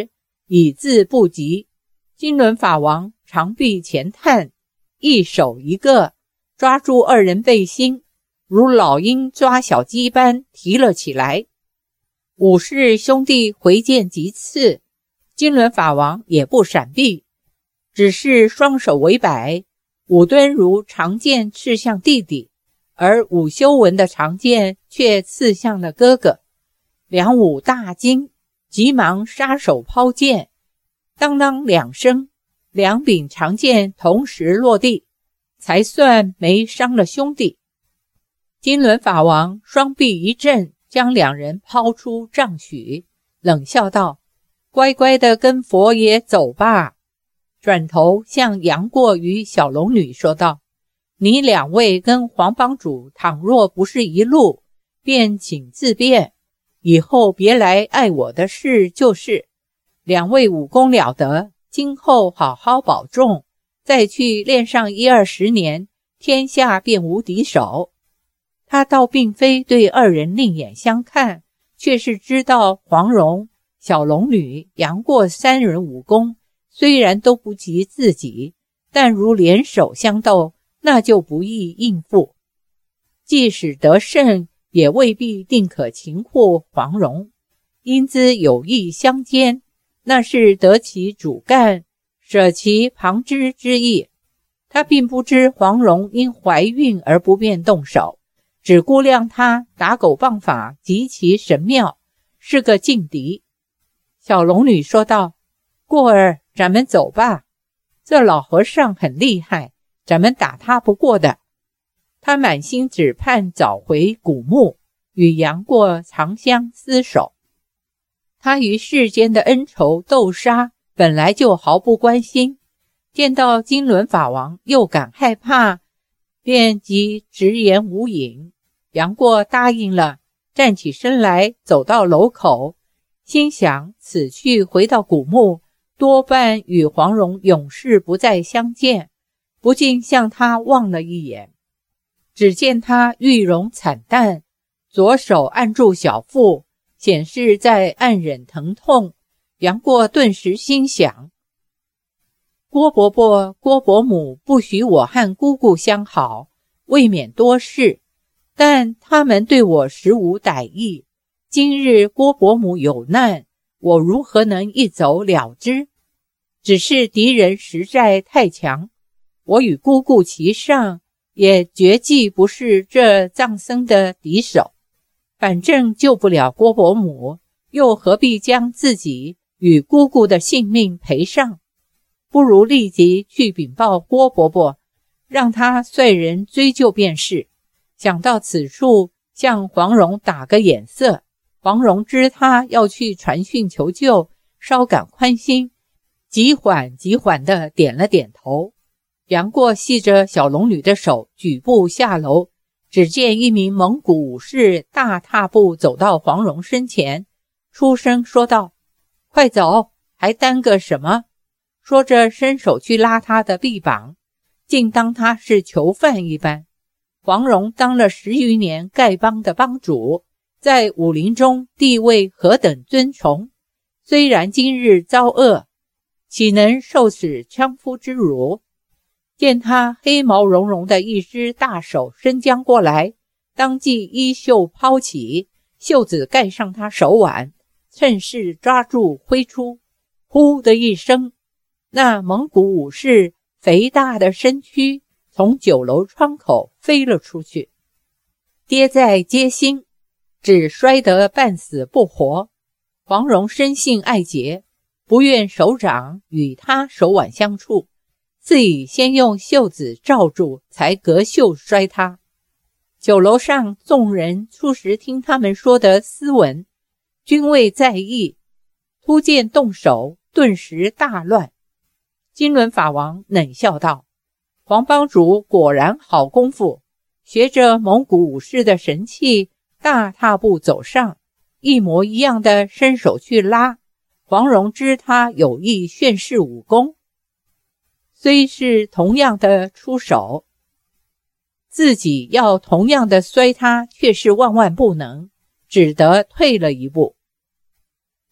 以自不及。金轮法王长臂前探，一手一个，抓住二人背心，如老鹰抓小鸡般提了起来。武士兄弟回剑急刺，金轮法王也不闪避，只是双手为摆，武敦如长剑刺向弟弟，而武修文的长剑却刺向了哥哥。梁武大惊，急忙撒手抛剑，当当两声，两柄长剑同时落地，才算没伤了兄弟。金轮法王双臂一震，将两人抛出丈许，冷笑道：乖乖的跟佛爷走吧。转头向杨过与小龙女说道：你两位跟黄帮主倘若不是一路，便请自便，以后别来碍我的事就是。两位武功了得，今后好好保重，再去练上一二十年，天下便无敌手。他倒并非对二人另眼相看，却是知道黄蓉、小龙女、杨过三人武功虽然都不及自己，但如联手相斗，那就不易应付。即使得胜，也未必定可擒获黄蓉，因兹有意相兼，那是得其主干，舍其旁支之意。他并不知黄蓉因怀孕而不便动手，只估量他打狗棒法极其神妙，是个劲敌。小龙女说道：过儿，咱们走吧，这老和尚很厉害，咱们打他不过的。他满心只盼早回古墓，与杨过长相厮守。他于世间的恩仇斗杀本来就毫不关心，见到金轮法王又感害怕，便即直言无隐。杨过答应了，站起身来，走到楼口，心想此去回到古墓，多半与黄蓉永世不再相见，不禁向他望了一眼。只见他玉容惨淡，左手按住小腹，显示在暗忍疼痛。杨过顿时心想：郭伯伯、郭伯母不许我和姑姑相好，未免多事，但他们对我实无歹意。今日郭伯母有难，我如何能一走了之？只是敌人实在太强，我与姑姑齐上，也绝技不是这藏僧的敌手。反正救不了郭伯母，又何必将自己与姑姑的性命赔上？不如立即去禀报郭伯伯，让他率人追究便是。想到此处，向黄蓉打个眼色。黄蓉知他要去传讯求救，稍感宽心，极缓极缓地点了点头。杨过系着小龙女的手，举步下楼，只见一名蒙古武士大踏步走到黄蓉身前，出声说道：快走，还耽搁什么？说着伸手去拉他的臂膀，竟当他是囚犯一般。黄蓉当了十余年丐帮的帮主，在武林中地位何等尊崇，虽然今日遭厄，岂能受此枪夫之辱？见他黑毛茸茸的一只大手伸将过来，当即衣袖抛起，袖子盖上他手腕，趁势抓住挥出，呼的一声，那蒙古武士肥大的身躯从九楼窗口飞了出去，跌在街心，只摔得半死不活。黄蓉生性爱洁，不愿手掌与他手腕相触，自己先用袖子罩住，才隔袖摔他。酒楼上众人初时听他们说的斯文，均未在意，突见动手，顿时大乱。金轮法王冷笑道：黄帮主果然好功夫，学着蒙古武士的神气，大踏步走上，一模一样的伸手去拉。黄蓉知他有意炫示武功，虽是同样的出手，自己要同样的摔他却是万万不能，只得退了一步。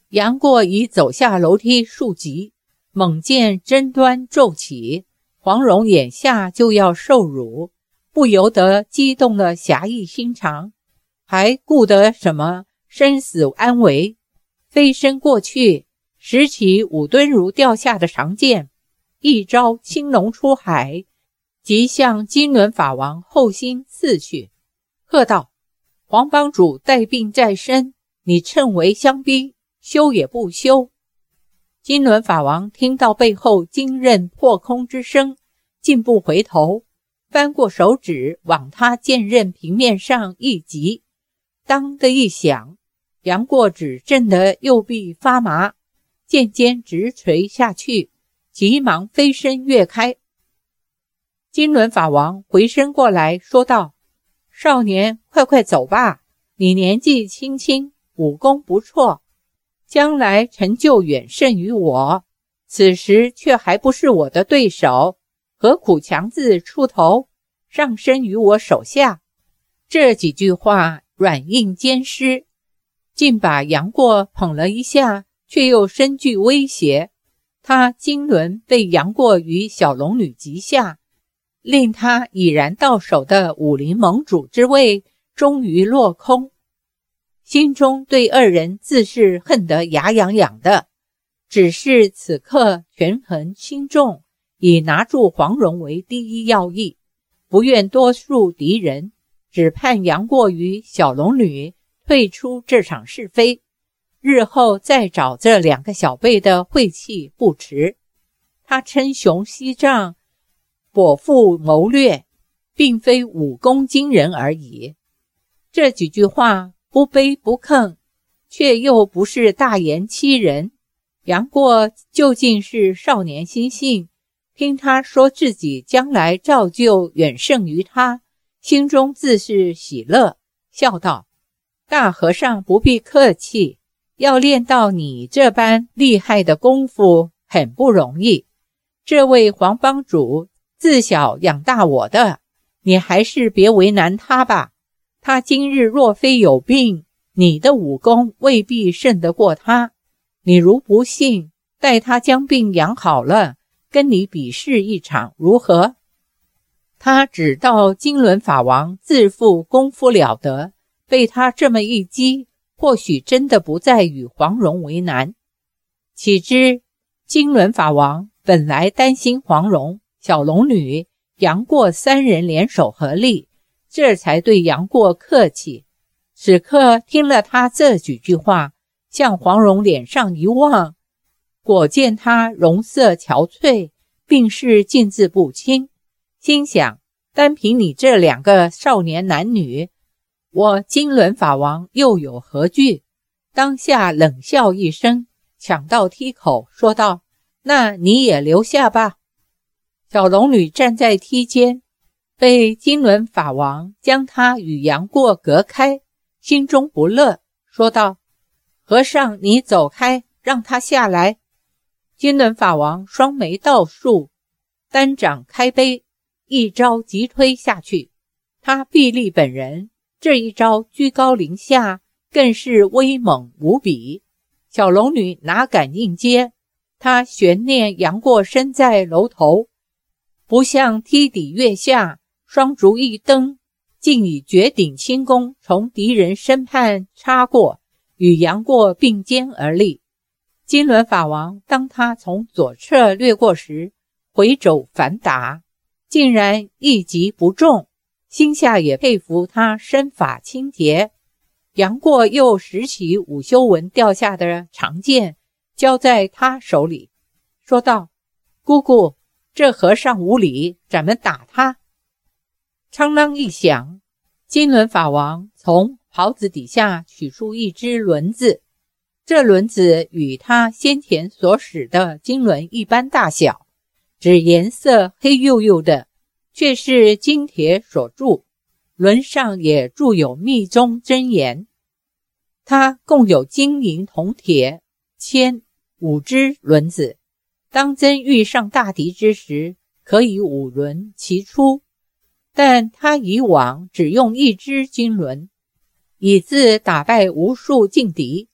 杨过已走下楼梯数级，猛见针端骤起，黄蓉眼下就要受辱，不由得激动了侠义心肠，还顾得什么生死安危，飞身过去，拾起武敦如掉下的长剑，一招青龙出海，即向金轮法王后心刺去，喝道：黄帮主带病在身，你趁围相逼，休也不休。金轮法王听到背后金刃破空之声，竟不回头，翻过手指往他剑刃平面上一击，当的一响，杨过只震得右臂发麻，剑尖直垂下去，急忙飞身跃开。金轮法王回身过来说道：少年，快快走吧，你年纪轻轻，武功不错，将来成就远胜于我，此时却还不是我的对手，何苦强自出头，上身于我手下。这几句话软硬兼施，竟把杨过捧了一下，却又深具威胁。他金轮被杨过与小龙女击下，令他已然到手的武林盟主之位终于落空，心中对二人自是恨得牙痒痒的，只是此刻权衡轻重，以拿住黄蓉为第一要义，不愿多数敌人，只盼杨过与小龙女退出这场是非，日后再找这两个小辈的晦气不迟。他称雄西藏，跛腹谋略，并非武功惊人而已。这几句话不卑不亢，却又不是大言欺人。杨过究竟是少年心性，听他说自己将来照旧远胜于他，心中自是喜乐，笑道：大和尚不必客气，要练到你这般厉害的功夫很不容易，这位黄帮主自小养大我的，你还是别为难他吧。他今日若非有病，你的武功未必胜得过他，你如不信，待他将病养好了，跟你比试一场如何？他只道金轮法王自负功夫了得，被他这么一击，或许真的不再与黄蓉为难。岂知金轮法王本来担心黄蓉、小龙女、杨过三人联手合力，这才对杨过客气。此刻听了他这几句话，向黄蓉脸上一望，果见他容色憔悴，病势静滞不清，心想单凭你这两个少年男女，我金轮法王又有何惧？当下冷笑一声，抢到梯口说道：那你也留下吧。小龙女站在梯间，被金轮法王将她与杨过隔开，心中不乐，说道：和尚你走开，让他下来。金轮法王双眉倒竖，单掌开杯，一招急推下去。他臂力本人，这一招居高临下，更是威猛无比。小龙女哪敢应接，她悬念杨过身在楼头，不向梯底跃下，双足一蹬，竟以绝顶轻功从敌人身畔插过，与杨过并肩而立。金轮法王当他从左侧掠过时，回肘反打，竟然一击不中，心下也佩服他身法轻捷。杨过又拾起武修文掉下的长剑，交在他手里，说道：姑姑，这和尚无礼，咱们打他。苍啷一响，金轮法王从袍子底下取出一只轮子，这轮子与他先前所使的金轮一般大小，只颜色黑黝黝的，却是金铁所铸，轮上也铸有密宗真言。它共有金银铜铁铅五只轮子，当真遇上大敌之时，可以五轮齐出。但他以往只用一只金轮，以自打败无数劲敌。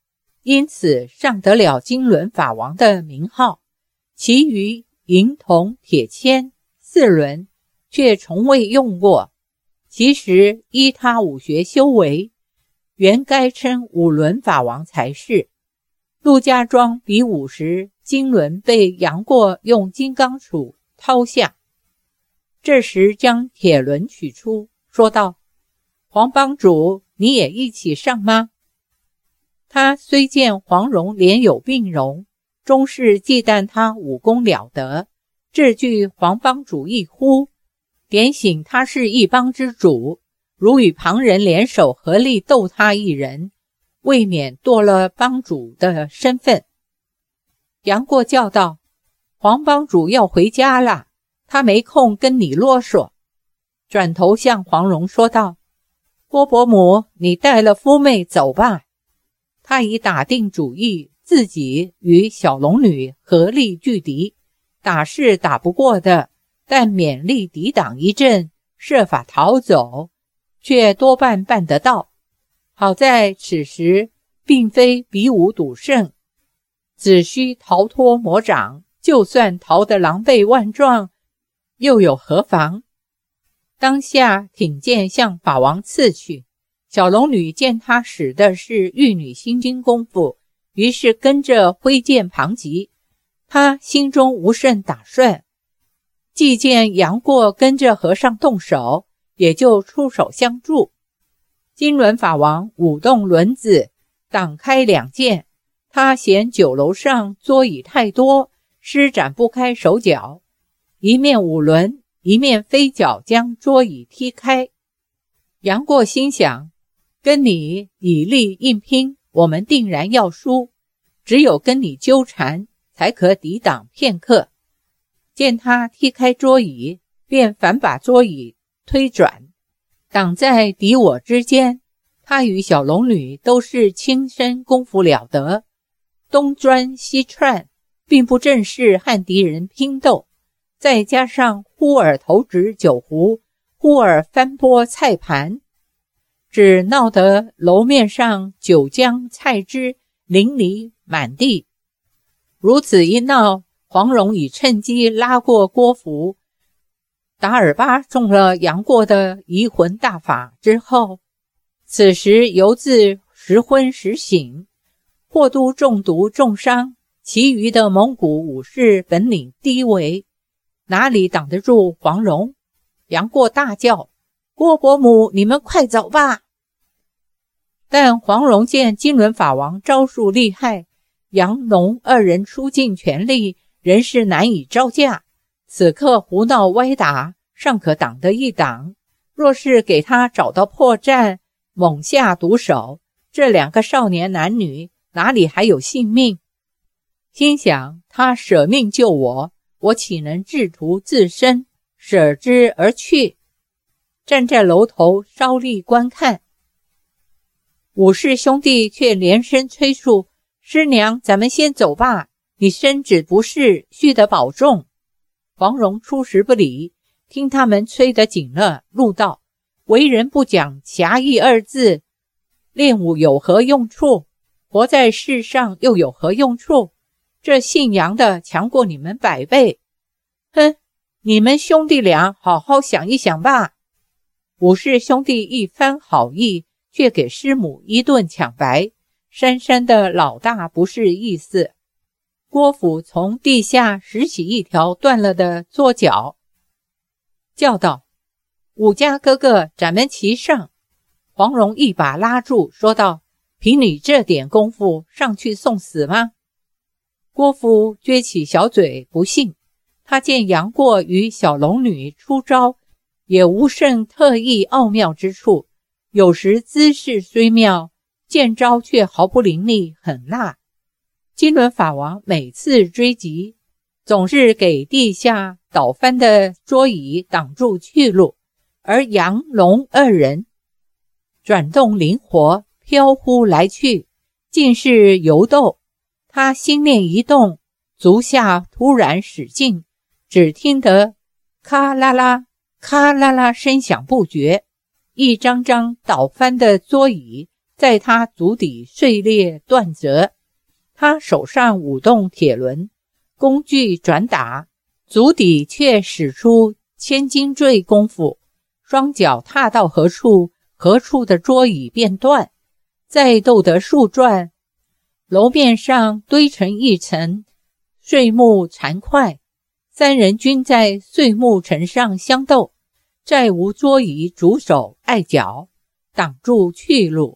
因此上得了金轮法王的名号。其余银铜铁铅四轮却从未用过，其实依他武学修为，原该称五轮法王才是。陆家庄比武时，金轮被杨过用金刚杵掏下，这时将铁轮取出，说道：黄帮主，你也一起上吗？他虽见黄蓉脸有病容，终是忌惮他武功了得，这句黄帮主一呼，点醒他是一帮之主，如与旁人联手合力斗他一人，未免堕了帮主的身份。杨过叫道：黄帮主要回家了，他没空跟你啰嗦。转头向黄蓉说道：郭伯母，你带了夫妹走吧。他已打定主意，自己与小龙女合力拒敌，打是打不过的，但勉力抵挡一阵，设法逃走，却多半办得到。好在此时并非比武赌胜，只需逃脱魔掌，就算逃得狼狈万状，又有何妨？当下挺剑向法王刺去，小龙女见他使的是玉女心经功夫，于是跟着挥剑旁击。他心中无甚打算，既见杨过跟着和尚动手，也就出手相助。金轮法王舞动轮子，挡开两剑，他嫌酒楼上桌椅太多，施展不开手脚，一面舞轮，一面飞脚将桌椅踢开。杨过心想，跟你以力硬拼，我们定然要输，只有跟你纠缠，才可抵挡片刻。见他踢开桌椅，便反把桌椅推转，挡在敌我之间。他与小龙女都是亲身功夫了得，东钻西窜，并不正式和敌人拼斗，再加上忽而投掷酒壶，忽而翻拨菜盘，只闹得楼面上酒浆菜汁淋漓满地。如此一闹，黄蓉已趁机拉过郭芙，达尔巴中了杨过的移魂大法之后，此时犹自时昏时醒，霍都中毒重伤，其余的蒙古武士本领低微，哪里挡得住黄蓉？杨过大叫：郭伯母，你们快走吧！但黄蓉见金轮法王招数厉害，杨龙二人出尽全力，仍是难以招架。此刻胡闹歪打，尚可挡得一挡，若是给他找到破绽，猛下毒手，这两个少年男女哪里还有性命？心想，他舍命救我，我岂能自图自身，舍之而去？站在楼头稍立观看，武士兄弟却连声催促：师娘，咱们先走吧，你身子不适，须得保重。黄蓉初时不理，听他们催得紧了，怒道：为人不讲侠义二字，练武有何用处？活在世上又有何用处？这姓杨的强过你们百倍。哼，你们兄弟俩好好想一想吧。武士兄弟一番好意，却给师母一顿抢白，珊珊的老大不是意思。郭芙从地下拾起一条断了的桌角，叫道：武家哥哥，咱们齐上。黄蓉一把拉住，说道：凭你这点功夫，上去送死吗？郭芙撅起小嘴不信，他见杨过与小龙女出招，也无甚特异奥妙之处，有时姿势虽妙，见招却毫不凌厉，很辣。金轮法王每次追击，总是给地下倒翻的桌椅挡住去路，而杨龙二人转动灵活，飘忽来去，尽是游斗。他心念一动，足下突然使劲，只听得咔啦啦咔啦啦声响不绝，一张张倒翻的桌椅在他足底碎裂断折，他手上舞动铁轮，工具转打，足底却使出千斤坠功夫，双脚踏到何处，何处的桌椅便断。再斗得数转，楼面上堆成一层碎木残块，三人均在碎木层上相斗，再无桌椅阻手碍脚，挡住去路。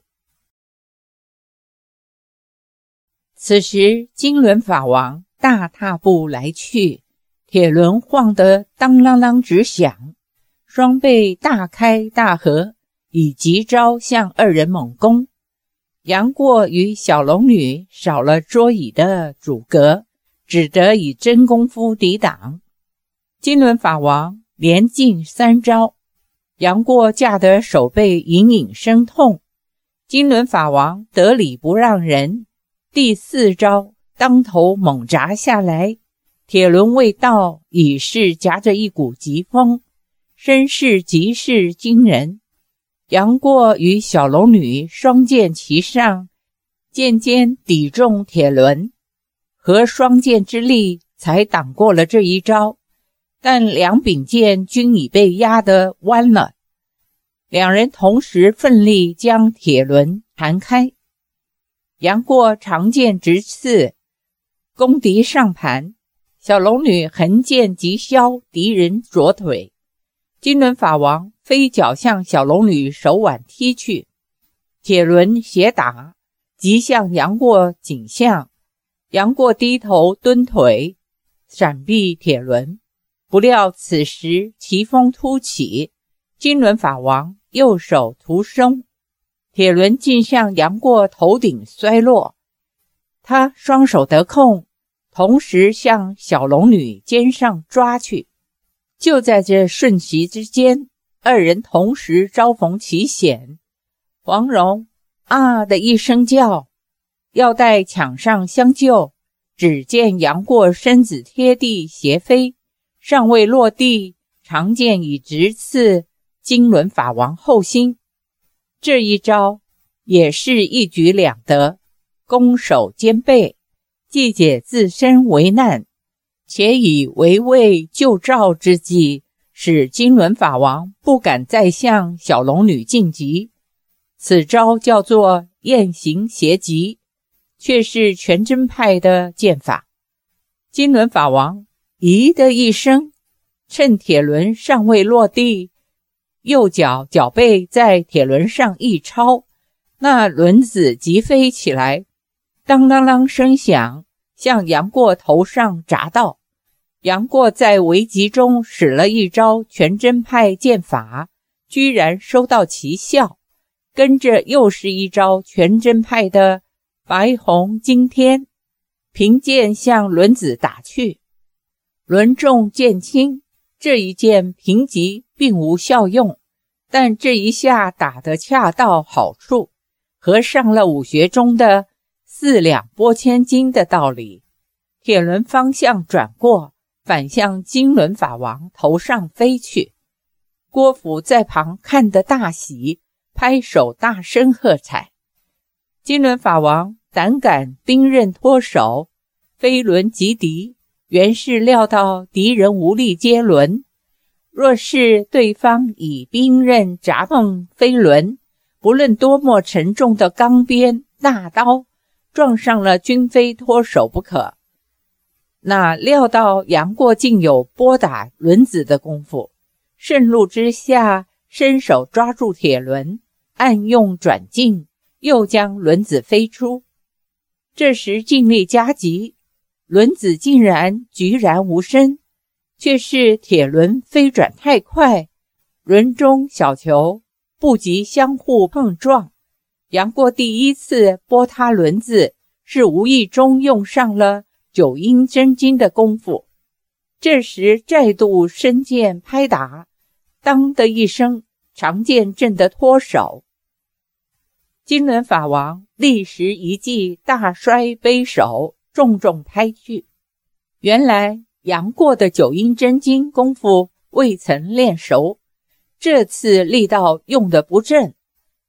此时金轮法王大踏步来去，铁轮晃得当啷啷直响，双背大开大合，以急招向二人猛攻。杨过与小龙女少了桌椅的阻隔，只得以真功夫抵挡。金轮法王连进三招，杨过架得手背隐隐生痛，金轮法王得理不让人，第四招当头猛砸下来，铁轮未到，已是夹着一股疾风，声势极是惊人。杨过与小龙女双剑齐上，剑尖抵中铁轮，合双剑之力才挡过了这一招，但两柄剑均已被压得弯了。两人同时奋力将铁轮弹开，杨过长剑直刺，攻敌上盘，小龙女横剑急削敌人左腿，金轮法王飞脚向小龙女手腕踢去，铁轮斜打，急向杨过颈项，杨过低头蹲腿闪避铁轮，不料此时奇风突起，金轮法王右手徒松，铁轮竟向杨过头顶摔落，他双手得空，同时向小龙女肩上抓去。就在这瞬息之间，二人同时遭逢奇险，黄蓉啊的一声叫，要待抢上相救，只见杨过身子贴地斜飞，尚未落地，长剑已直刺金轮法王后心。这一招也是一举两得，攻守兼备，既解自身为难，且以围魏救赵之计，使金轮法王不敢再向小龙女晋级。此招叫做雁行斜击，却是全真派的剑法。金轮法王咦的一声，趁铁轮尚未落地，右脚脚背在铁轮上一抄，那轮子急飞起来，当啷啷声响，向杨过头上砸到。杨过在危急中使了一招全真派剑法，居然收到奇效，跟着又是一招全真派的白虹惊天，凭剑向轮子打去，轮重剑轻，这一剑平击并无效用，但这一下打得恰到好处，合上了武学中的四两拨千斤的道理。铁轮方向转过，反向金轮法王头上飞去。郭芙在旁看得大喜，拍手大声喝彩。金轮法王胆敢兵刃脱手，飞轮击敌，原是料到敌人无力接轮，若是对方以兵刃砸碰飞轮，不论多么沉重的钢鞭大刀，撞上了均非脱手不可。哪料到杨过竟有拨打轮子的功夫，盛怒之下伸手抓住铁轮，暗用转劲，又将轮子飞出。这时劲力加急，轮子竟然居然无声，却是铁轮飞转太快，轮中小球不及相互碰撞。杨过第一次拨他轮子，是无意中用上了九阴真经的功夫。这时再度伸剑拍打，当的一声，长剑震得脱手。金轮法王立时一记大摔背手，重重拍去。原来杨过的九阴真经功夫未曾练熟，这次力道用得不正，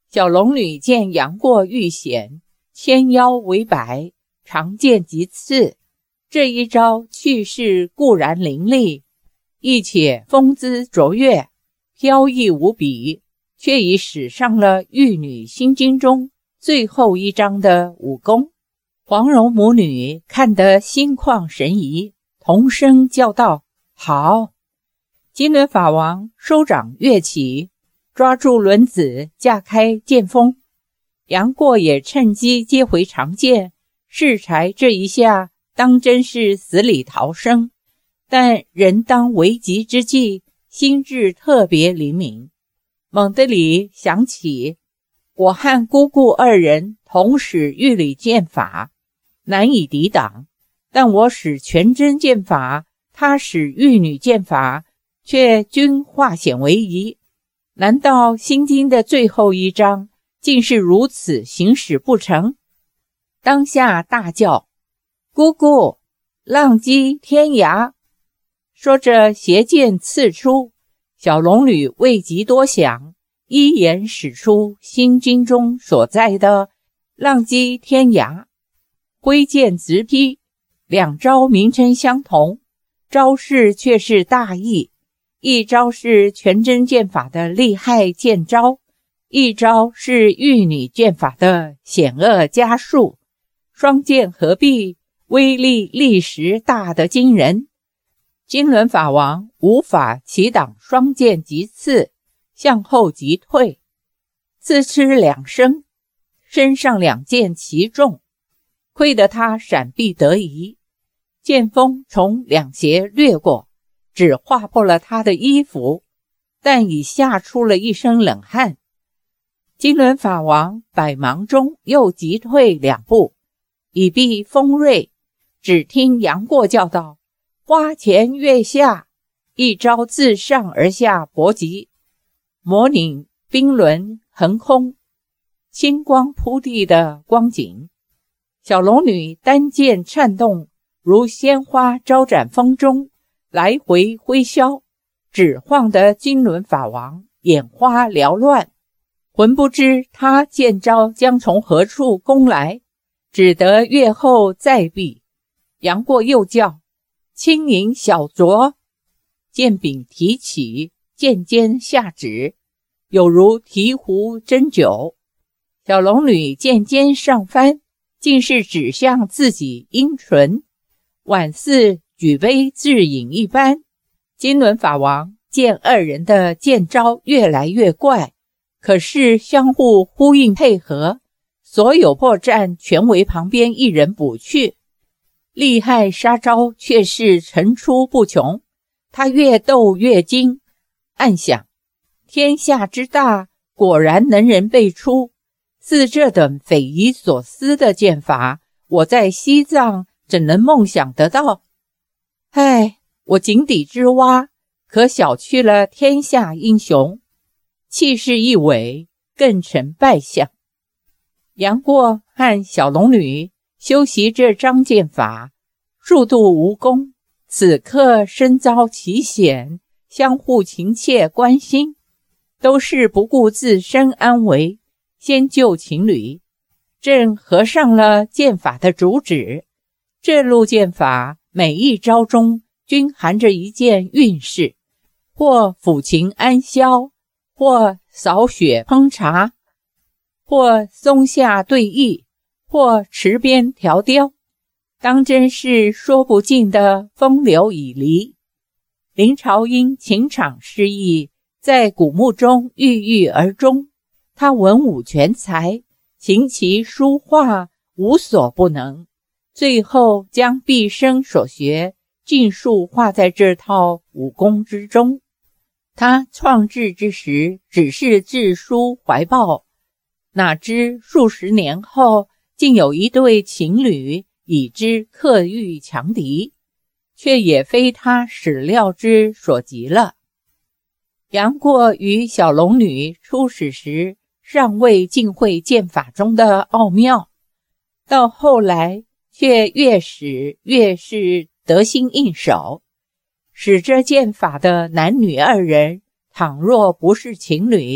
小龙女见杨过遇险，纤腰为白，长剑即刺，这一招去势固然凌厉，亦且风姿卓越，飘逸无比，却已使上了玉女心经中最后一章的武功。黄蓉母女看得心旷神怡，同声叫道：好！金轮法王收掌跃起，抓住轮子，架开剑锋。杨过也趁机接回长剑，适才这一下当真是死里逃生，但人当危急之际，心智特别灵敏。猛地里想起，我和姑姑二人同使玉里剑法，难以抵挡，但我使全真剑法，他使玉女剑法，却均化险为夷。难道心经的最后一章竟是如此行使不成？当下大叫：姑姑，浪迹天涯！说着斜剑刺出，小龙女未及多想，一言使出心经中所在的浪迹天涯，挥剑直劈，两招名称相同，招式却是大异。一招是全真剑法的厉害剑招，一招是玉女剑法的险恶家术，双剑合璧，威力立时大得惊人。金轮法王无法齐挡双剑急刺，向后急退，刺嗤两声，身上两剑齐中，亏得他闪避得宜，剑锋从两斜掠过，只划破了他的衣服，但已吓出了一身冷汗。金轮法王百忙中又急退两步，以避锋锐，只听杨过叫道：花前月下！一招自上而下搏击，魔拧冰轮横空，青光铺地的光景。小龙女单剑颤动，如鲜花招展风中，来回挥箫，只晃得金轮法王眼花缭乱，浑不知他剑招将从何处攻来，只得越后再避。杨过又叫：轻盈小酌！剑柄提起，剑尖下指，有如提壶斟酒。小龙女剑尖上翻，竟是指向自己阴唇，宛似举杯自饮一般。金轮法王见二人的剑招越来越怪，可是相互呼应配合，所有破绽全为旁边一人补去，厉害杀招却是层出不穷。他越斗越精，暗想：天下之大，果然能人辈出，似这等匪夷所思的剑法，我在西藏怎能梦想得到？唉，我井底之蛙，可小觑了天下英雄，气势一萎，更成败相。杨过和小龙女修习这张剑法，数度无功，此刻身遭奇险，相互情切关心，都是不顾自身安危，先救情侣，正合上了剑法的主旨。这路剑法每一招中均含着一件运势，或抚琴安消，或扫雪烹茶，或松下对弈，或持鞭调雕，当真是说不尽的风流以离。林朝英情场失意，在古墓中郁郁而终。他文武全才，琴棋书画无所不能，最后将毕生所学尽数化在这套武功之中。他创制之时只是自书怀抱，哪知数十年后竟有一对情侣以之克御强敌，却也非他始料之所及了。杨过与小龙女初始时尚未尽会剑法中的奥妙，到后来却越使越是得心应手，使这剑法的男女二人，倘若不是情侣，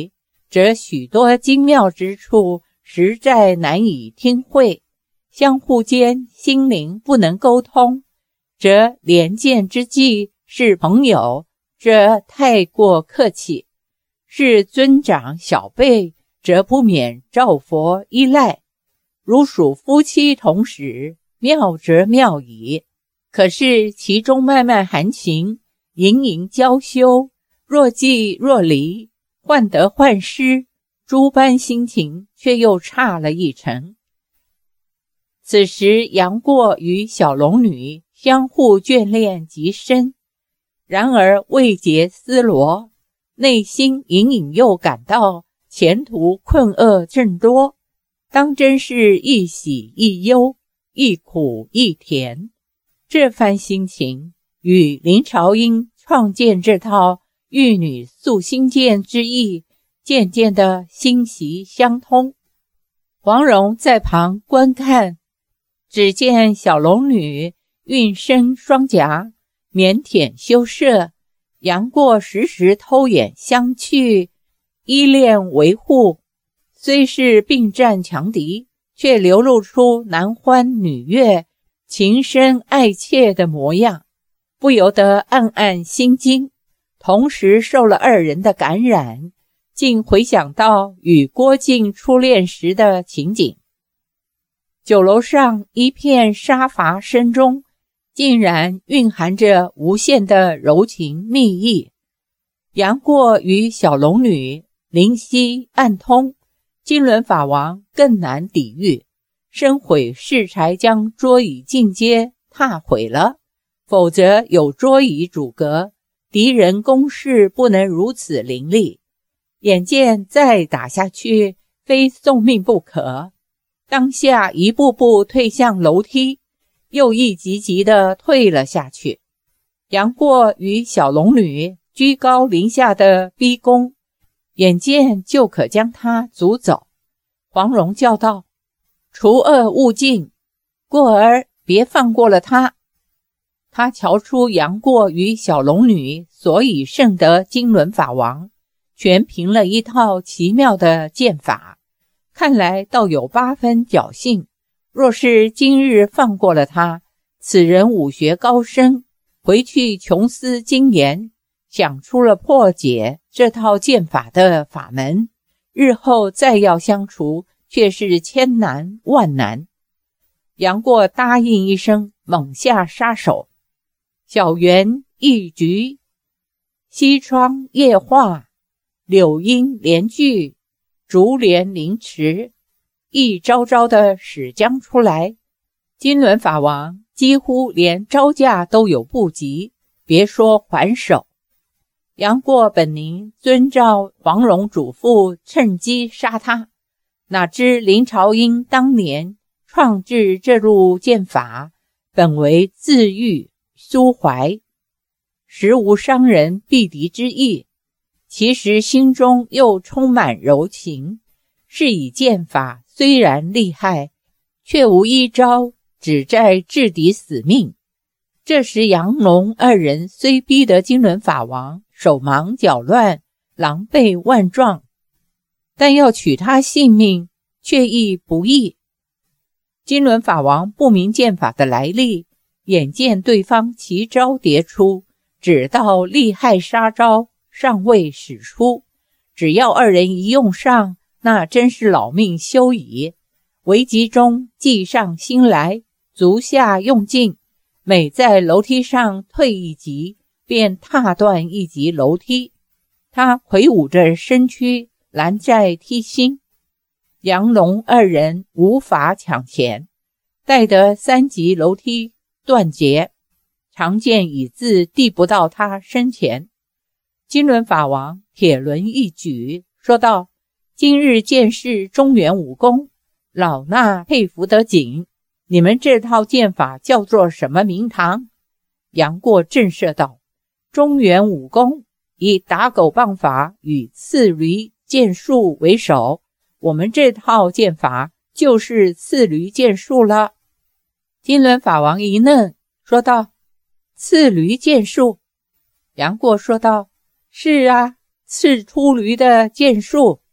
则许多精妙之处实在难以听会，相互间心灵不能沟通，则连见之际是朋友，则太过客气；是尊长小辈，则不免照佛依赖。如属夫妻同时，妙则妙矣。可是其中脉脉含情，盈盈交修，若即若离，患得患失，诸般心情却又差了一层。此时杨过与小龙女相互眷恋极深，然而未竭丝罗，内心隐隐又感到前途困厄甚多，当真是一喜一忧，一苦一甜。这番心情与林朝英创建这套玉女塑心剑之意渐渐的心息相通。黄蓉在旁观看，只见小龙女韵身双颊，腼腆羞涩，杨过时时偷眼相觑，依恋维护，虽是并战强敌，却流露出男欢女悦，情深爱切的模样，不由得暗暗心惊，同时受了二人的感染，竟回想到与郭靖初恋时的情景。酒楼上一片杀伐声中，竟然蕴含着无限的柔情蜜意。杨过与小龙女灵犀暗通，金轮法王更难抵御，生悔适才将桌椅尽皆踏毁了，否则有桌椅阻隔，敌人攻势不能如此凌厉。眼见再打下去非送命不可，当下一步步退向楼梯，又一级级地退了下去。杨过与小龙女居高临下的逼宫，眼见就可将他逐走。黄蓉叫道：除恶务尽，过儿别放过了他。他瞧出杨过与小龙女所以胜得金轮法王，全凭了一套奇妙的剑法，看来倒有八分侥幸。若是今日放过了他，此人武学高深，回去穷思精研，想出了破解这套剑法的法门，日后再要相除，却是千难万难。杨过答应一声，猛下杀手。小园一菊，西窗夜话，柳荫连句，竹帘临池，一招招的使将出来。金轮法王几乎连招架都有不及，别说还手。杨过本宁遵照黄蓉嘱咐，趁机杀他，哪知林朝英当年创制这路剑法，本为自愈抒怀，实无伤人避敌之意，其实心中又充满柔情，是以剑法虽然厉害，却无一招只在制敌死命。这时杨龙二人虽逼得金轮法王手忙脚乱，狼狈万状，但要取他性命却亦不易。金轮法王不明剑法的来历，眼见对方奇招迭出，只道厉害杀招尚未使出，只要二人一用上，那真是老命休矣。危急中计上心来，足下用尽，每在楼梯上退一级，便踏断一级楼梯。他魁梧着身躯，拦在梯心，杨龙二人无法抢前，待得三级楼梯断绝，长剑已自递不到他身前。金轮法王铁轮一举，说道：今日见识中原武功，老衲佩服得紧，你们这套剑法叫做什么名堂？杨过震慑道：中原武功以打狗棒法与刺驴剑术为首，我们这套剑法就是刺驴剑术了。金轮法王一愣，说道：刺驴剑术？杨过说道：是啊，刺出驴的剑术。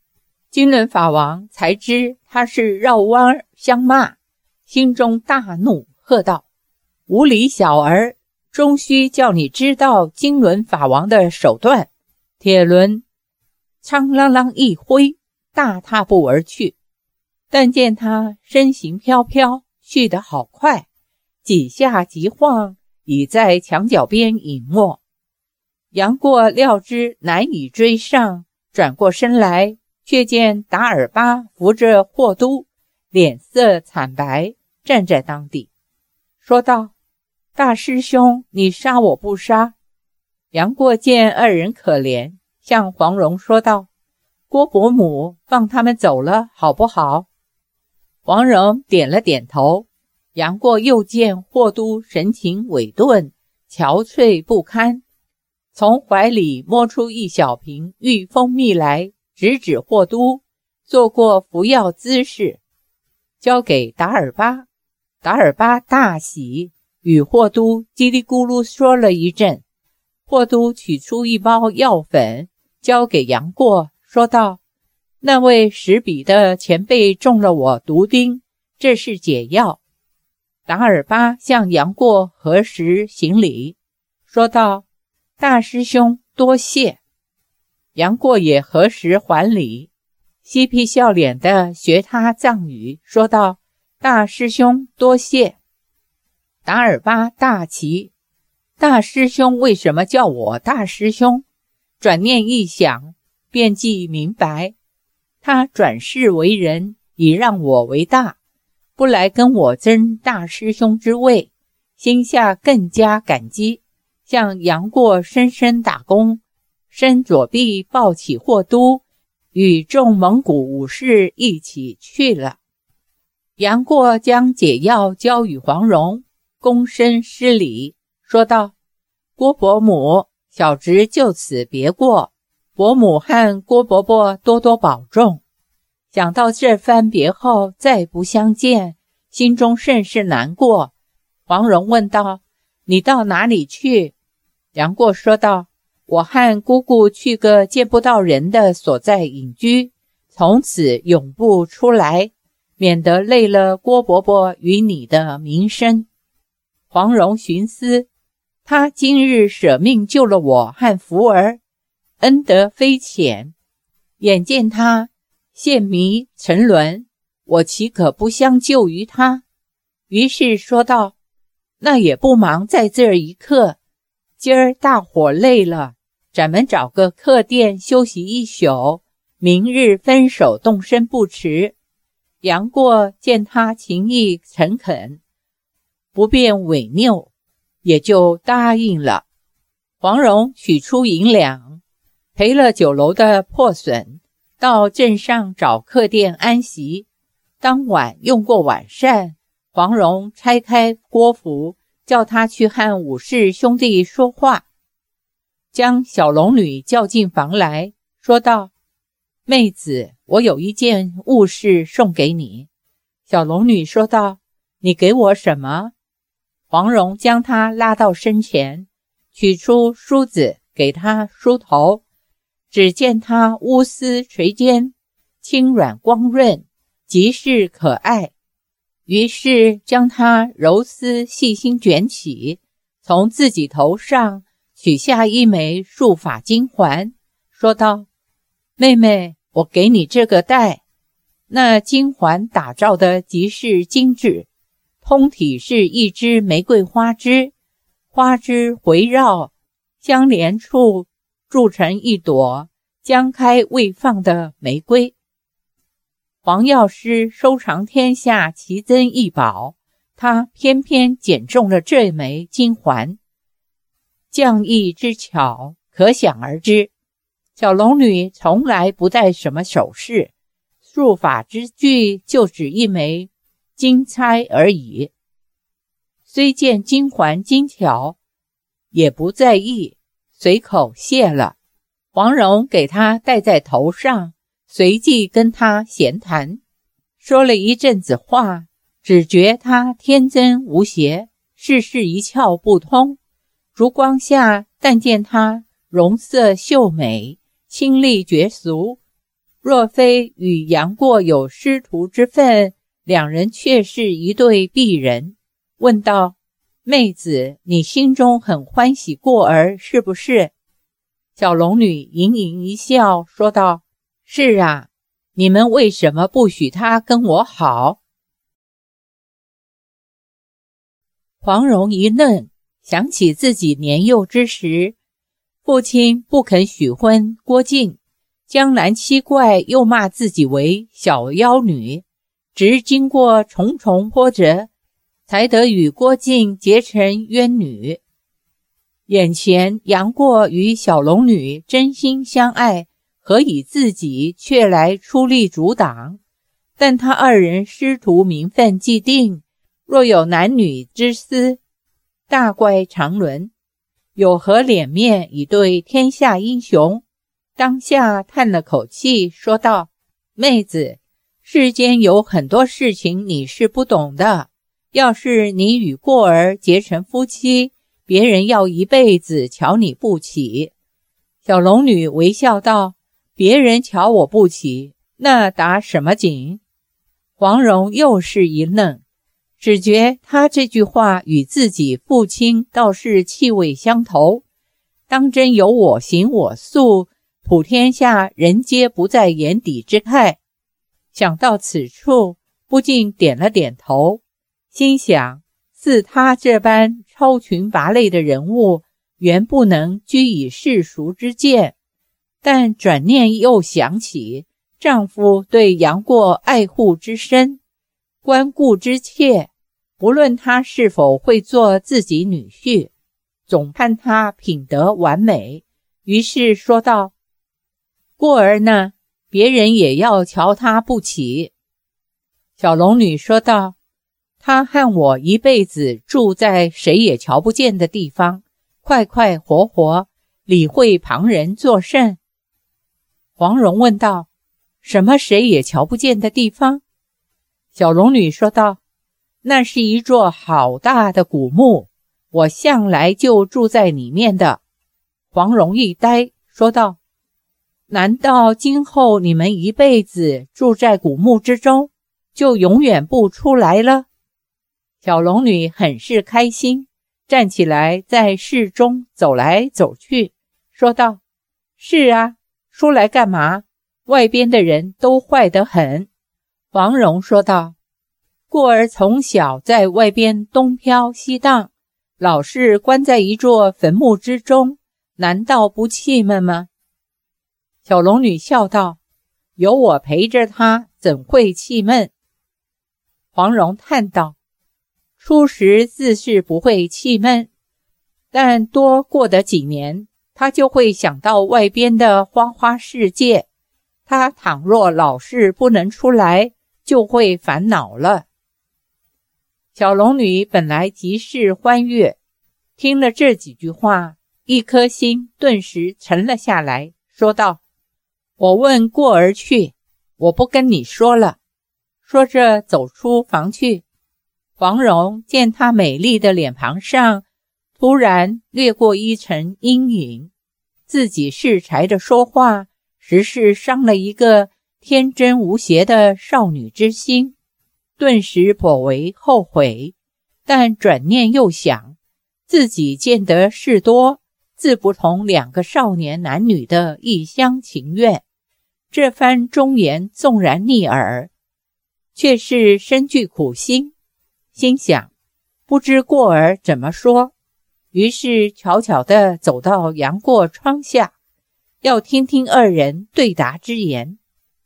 金轮法王才知他是绕弯相骂，心中大怒，喝道：无礼小儿，终须叫你知道金轮法王的手段。铁轮苍啷啷一挥，大踏步而去。但见他身形飘飘，去得好快，几下急晃，已在墙角边隐没。杨过料知难以追上，转过身来，却见达尔巴扶着霍都，脸色惨白，站在当地，说道：大师兄，你杀我不杀？杨过见二人可怜，向黄蓉说道：郭伯母，放他们走了好不好？黄蓉点了点头。杨过又见霍都神情萎顿，憔悴不堪，从怀里摸出一小瓶御蜂蜜来，直指霍都，做过服药姿势，交给达尔巴。达尔巴大喜，与霍都叽里咕噜说了一阵。霍都取出一包药粉，交给杨过，说道：那位石比的前辈中了我毒钉，这是解药。达尔巴向杨过合十行礼，说道：大师兄多谢。杨过也合十还礼，嬉皮笑脸的学他藏语，说道：大师兄多谢。达尔巴大奇，大师兄为什么叫我大师兄？转念一想，便记明白，他转世为人，以让我为大，不来跟我争大师兄之位，心下更加感激，向杨过深深打躬，伸左臂抱起霍都，与众蒙古武士一起去了。杨过将解药交与黄蓉，躬身施礼，说道：郭伯母，小侄就此别过，伯母和郭伯伯多多保重。想到这番别后再不相见，心中甚是难过。黄蓉问道：你到哪里去？杨过说道：我和姑姑去个见不到人的所在隐居，从此永不出来，免得累了郭伯伯与你的名声。黄蓉寻思，他今日舍命救了我和福儿，恩德非浅，眼见他陷迷沉沦，我岂可不相救于他？于是说道：那也不忙在这儿一刻，今儿大伙累了，咱们找个客店休息一宿，明日分手动身不迟。杨过见他情意诚恳，不便违拗，也就答应了。黄蓉取出银两，赔了酒楼的破损，到镇上找客店安息。当晚用过晚膳，黄蓉拆开郭符，叫他去和武士兄弟说话，将小龙女叫进房来，说道：妹子，我有一件物事送给你。小龙女说道：你给我什么？黄蓉将她拉到身前，取出梳子给她梳头，只见她乌丝垂肩，轻软光润，极是可爱。于是将她柔丝细心卷起，从自己头上取下一枚束发金环，说道：妹妹，我给你这个戴。那金环打造的极是精致，通体是一枝玫瑰花枝，花枝回绕，相连处铸成一朵将开未放的玫瑰。黄药师收藏天下奇珍异宝，他偏偏捡中了这枚金环，匠艺之巧可想而知。小龙女从来不戴什么首饰，束发之具就只一枚金钗而已。虽见金环精巧，也不在意，随口谢了。黄蓉给她戴在头上，随即跟她闲谈，说了一阵子话，只觉她天真无邪，事事一窍不通。烛光下，但见她容色秀美，清丽绝俗， 若非与杨过有师徒之分，两人却是一对璧人。问道：妹子，你心中很欢喜过儿是不是？小龙女盈盈一笑，说道：是啊，你们为什么不许他跟我好？黄蓉一愣，想起自己年幼之时，父亲不肯许婚郭靖，江南七怪又骂自己为小妖女，直经过重重波折，才得与郭靖结成冤女。眼前杨过与小龙女真心相爱，何以自己却来出力阻挡？但他二人师徒名分既定，若有男女之私，大怪常伦，有何脸面以对天下英雄？当下叹了口气，说道：妹子，世间有很多事情你是不懂的，要是你与过儿结成夫妻，别人要一辈子瞧你不起。小龙女微笑道：别人瞧我不起，那打什么紧？黄蓉又是一愣，只觉他这句话与自己父亲倒是气味相投，当真有我行我素，普天下人皆不在眼底之态。想到此处，不禁点了点头，心想似他这般超群拔类的人物，原不能居以世俗之见。但转念又想起丈夫对杨过爱护之深，关顾之切，不论他是否会做自己女婿，总盼他品德完美。于是说道：过儿呢，别人也要瞧他不起。小龙女说道：他和我一辈子住在谁也瞧不见的地方，快快活活，理会旁人作甚？黄蓉问道：什么谁也瞧不见的地方？小龙女说道：那是一座好大的古墓，我向来就住在里面的。黄蓉一呆，说道：难道今后你们一辈子住在古墓之中，就永远不出来了？小龙女很是开心，站起来在室中走来走去，说道：是啊，出来干嘛？外边的人都坏得很。黄蓉说道：过儿从小在外边东飘西荡，老是关在一座坟墓之中，难道不气闷吗？小龙女笑道：有我陪着他，怎会气闷？黄蓉叹道：初时自是不会气闷，但多过得几年，他就会想到外边的花花世界，他倘若老是不能出来，就会烦恼了。小龙女本来极是欢悦，听了这几句话，一颗心顿时沉了下来，说道：我问过儿去，我不跟你说了。说着走出房去。黄蓉见她美丽的脸庞上突然掠过一层阴影，自己适才的说话，实是伤了一个天真无邪的少女之心，顿时颇为后悔。但转念又想，自己见得事多，自不同两个少年男女的一厢情愿，这番忠言纵然逆耳，却是深具苦心。心想不知过儿怎么说，于是悄悄地走到杨过窗下，要听听二人对答之言。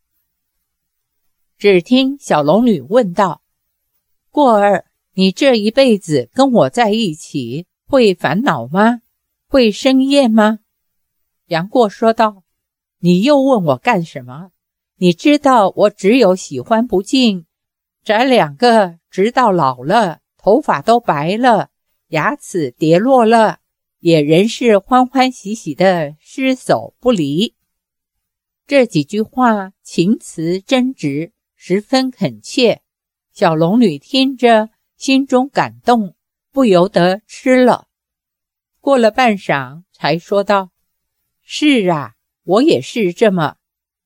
只听小龙女问道：过儿，你这一辈子跟我在一起，会烦恼吗？会生厌吗？杨过说道：你又问我干什么？你知道我只有喜欢不尽，咱两个直到老了，头发都白了，牙齿跌落了，也仍是欢欢喜喜的厮守不离。这几句话情辞真挚，十分恳切。小龙女听着，心中感动，不由得吃了。过了半晌，才说道：是啊，我也是这么。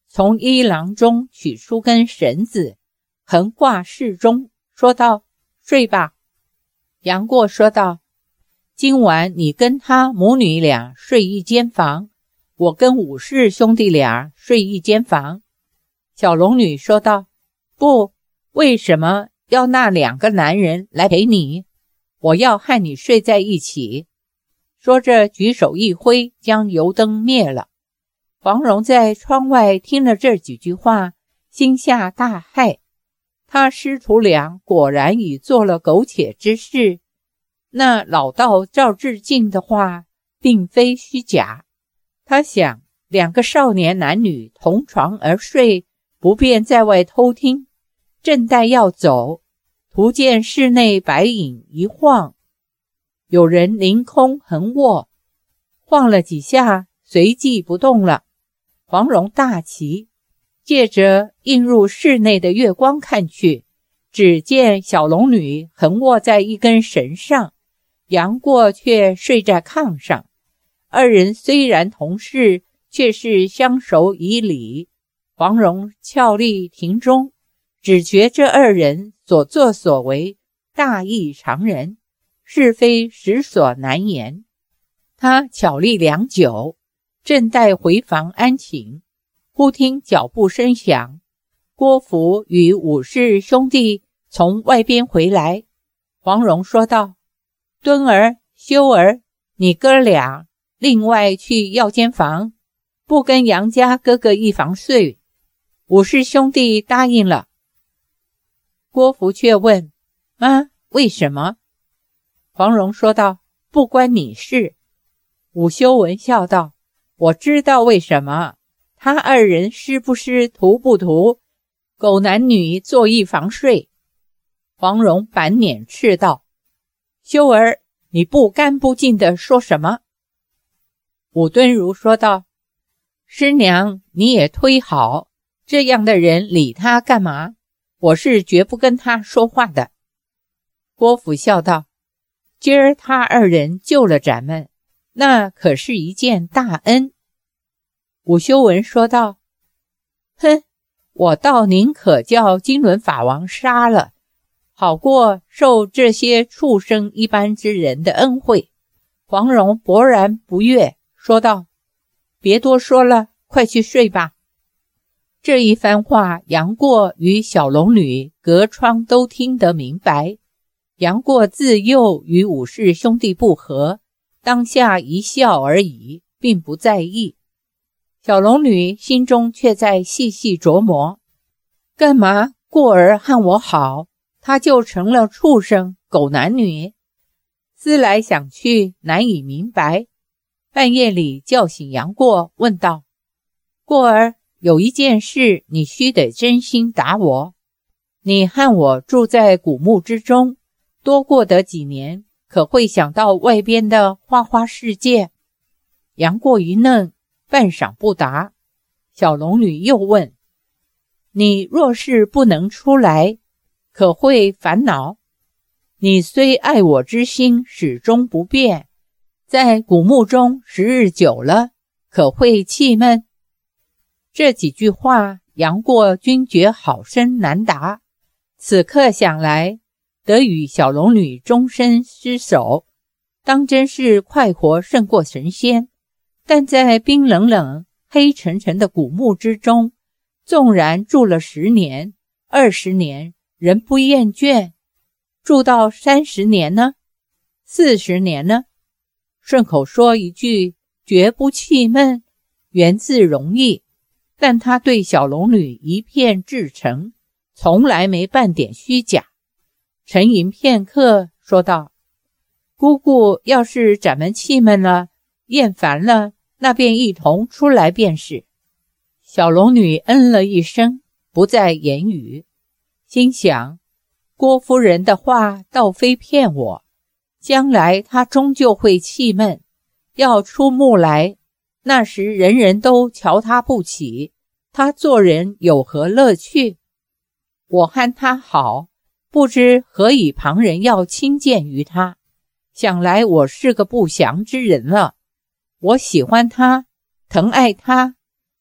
从衣囊中取出根绳子，横挂室中，说道：睡吧。杨过说道：今晚你跟他母女俩睡一间房，我跟武氏兄弟俩睡一间房。小龙女说道：不，为什么要那两个男人来陪你？我要和你睡在一起。说着举手一挥，将油灯灭了。黄蓉在窗外听了这几句话，心下大骇。他师徒俩果然已做了苟且之事，那老道赵志敬的话并非虚假。他想，两个少年男女同床而睡，不便在外偷听，正待要走，突见室内白影一晃，有人凌空横卧，晃了几下，随即不动了。黄蓉大奇，借着映入室内的月光看去，只见小龙女横卧在一根绳上，杨过却睡在炕上。二人虽然同室，却是相熟以礼。黄蓉俏立庭中，只觉这二人所作所为大异常人，是非实所难言。他巧立良久，正待回房安寝，忽听脚步声响，郭芙与武氏兄弟从外边回来。黄蓉说道：敦儿、修儿，你哥俩另外去要间房，不跟杨家哥哥一房睡。武氏兄弟答应了。郭芙却问：妈，为什么？黄蓉说道：不关你事。武修文笑道：我知道为什么，他二人是不是图不图狗男女做一房睡？黄蓉板脸斥道：修儿，你不干不净地说什么？武敦如说道：师娘，你也忒好，这样的人理他干嘛？我是绝不跟他说话的。郭芙笑道：今儿他二人救了咱们，那可是一件大恩。武修文说道：哼，我倒宁可叫金轮法王杀了，好过受这些畜生一般之人的恩惠。黄蓉勃然不悦，说道：别多说了，快去睡吧。这一番话，杨过与小龙女隔窗都听得明白。杨过自幼与武氏兄弟不和，当下一笑而已，并不在意。小龙女心中却在细细琢磨，干嘛过儿和我好，他就成了畜生狗男女？思来想去，难以明白。半夜里叫醒杨过，问道：过儿，有一件事你须得真心答我。你和我住在古墓之中，多过得几年，可会想到外边的花花世界？杨过一愣，半晌不答。小龙女又问：你若是不能出来，可会烦恼？你虽爱我之心始终不变，在古墓中时日久了，可会气闷？这几句话，杨过均觉好生难答。此刻想来，得与小龙女终身厮守，当真是快活胜过神仙。但在冰冷冷黑沉沉的古墓之中，纵然住了十年二十年，人不厌倦，住到三十年呢？四十年呢？顺口说一句绝不气闷，源自容易，但他对小龙女一片至诚，从来没半点虚假。沉吟片刻，说道：姑姑要是咱们气闷了，厌烦了，那便一同出来便是。小龙女嗯了一声，不再言语，心想：郭夫人的话倒非骗我，将来她终究会气闷，要出墓来，那时人人都瞧她不起，她做人有何乐趣？我和她好，不知何以旁人要轻贱于她。想来我是个不祥之人了。我喜欢她，疼爱她，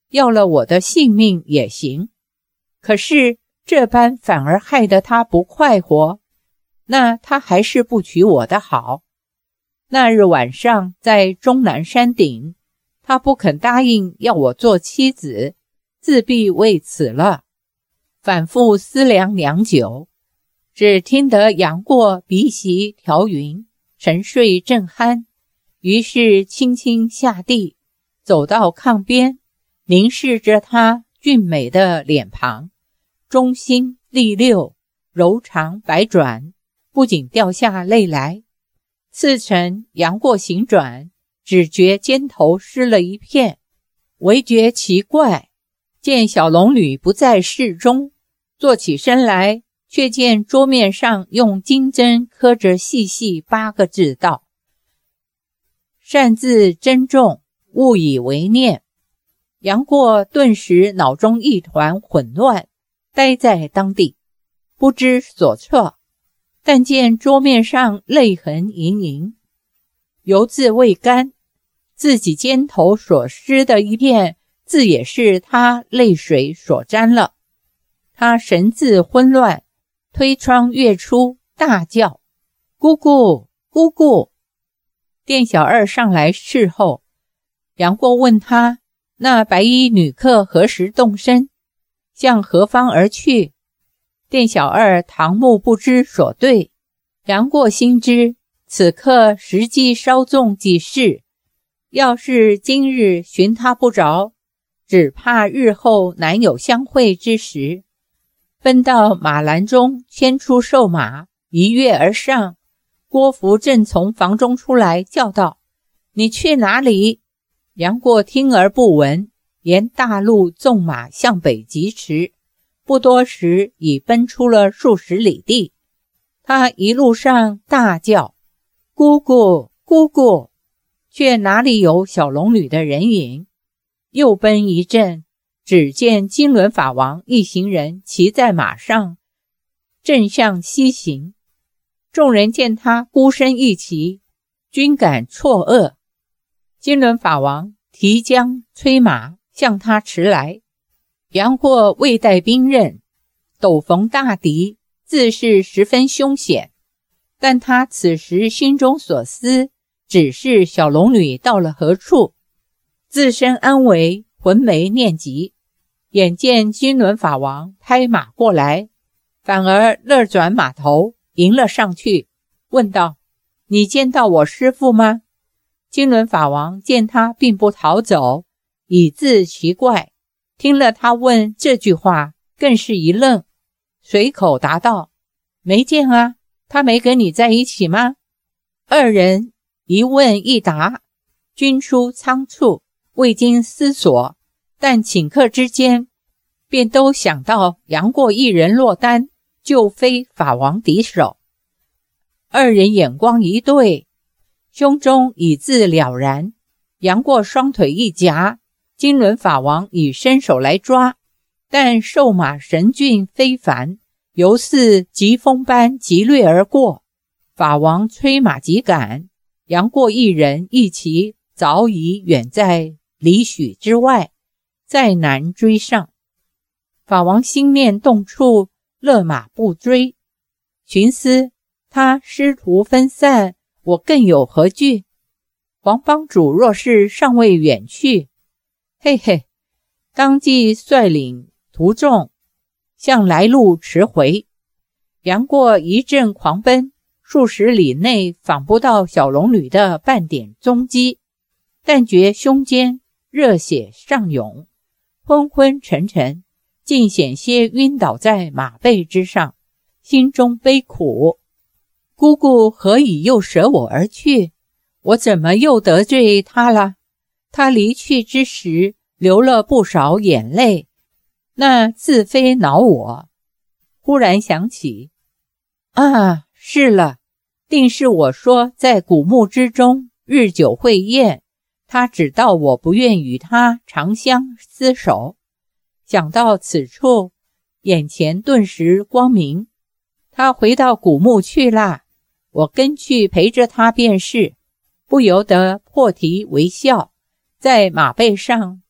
要了我的性命也行，可是这般反而害得他不快活，那他还是不娶我的好。那日晚上在终南山顶，他不肯答应要我做妻子，自闭为此了。反复思量良久，只听得杨过鼻息调匀，沉睡正酣，于是轻轻下地，走到炕边，凝视着他俊美的脸庞，中心利溜，柔肠百转，不禁掉下泪来。次晨杨过行转，只觉肩头湿了一片，唯觉奇怪，见小龙女不在室中，坐起身来，却见桌面上用金针刻着细细八个字道：善自珍重，勿以为念。杨过顿时脑中一团混乱，呆在当地，不知所措。但见桌面上泪痕盈盈，犹自未干，自己肩头所湿的一片，自也是他泪水所沾了。他神志昏乱，推窗跃出，大叫：姑姑，姑姑！店小二上来侍候。杨过问他，那白衣女客何时动身，向何方而去？店小二唐目不知所对。杨过心知此刻时机稍纵即逝，要是今日寻他不着，只怕日后难有相会之时。奔到马栏中，牵出瘦马，一跃而上。郭芙正从房中出来，叫道：你去哪里？杨过听而不闻，沿大路纵马向北疾驰，不多时已奔出了数十里地。他一路上大叫：姑姑，姑姑！却哪里有小龙女的人影？又奔一阵，只见金轮法王一行人骑在马上，正向西行。众人见他孤身一骑，均感错愕。金轮法王提缰催马向他驰来。杨过未带兵刃，陡逢大敌，自是十分凶险。但他此时心中所思，只是小龙女到了何处，自身安危，浑没念及。眼见金轮法王拍马过来，反而勒转马头，迎了上去，问道：你见到我师父吗？金轮法王见他并不逃走，已自奇怪，听了他问这句话，更是一愣，随口答道：没见啊，他没跟你在一起吗？二人一问一答，均出仓促，未经思索，但顷刻之间便都想到杨过一人落单，就非法王敌手。二人眼光一对，胸中已自了然。杨过双腿一夹，金轮法王已伸手来抓，但瘦马神骏非凡，犹似疾风般急掠而过。法王催马急赶，杨过一人一骑早已远在里许之外，再难追上。法王心念动处，勒马不追，寻思他师徒分散，我更有何惧？王帮主若是尚未远去，嘿嘿，当即率领徒众向来路驰回。杨过一阵狂奔，数十里内访不到小龙女的半点踪迹，但觉胸间热血上涌，昏昏沉沉，竟险些晕倒在马背之上，心中悲苦。姑姑何以又舍我而去？我怎么又得罪他了？他离去之时流了不少眼泪，那自非恼我。忽然想起，啊，是了，定是我说在古墓之中日久会厌，他只道我不愿与他长相厮守。想到此处，眼前顿时光明。他回到古墓去啦，我跟去陪着他便是，不由得破涕为笑，在马背上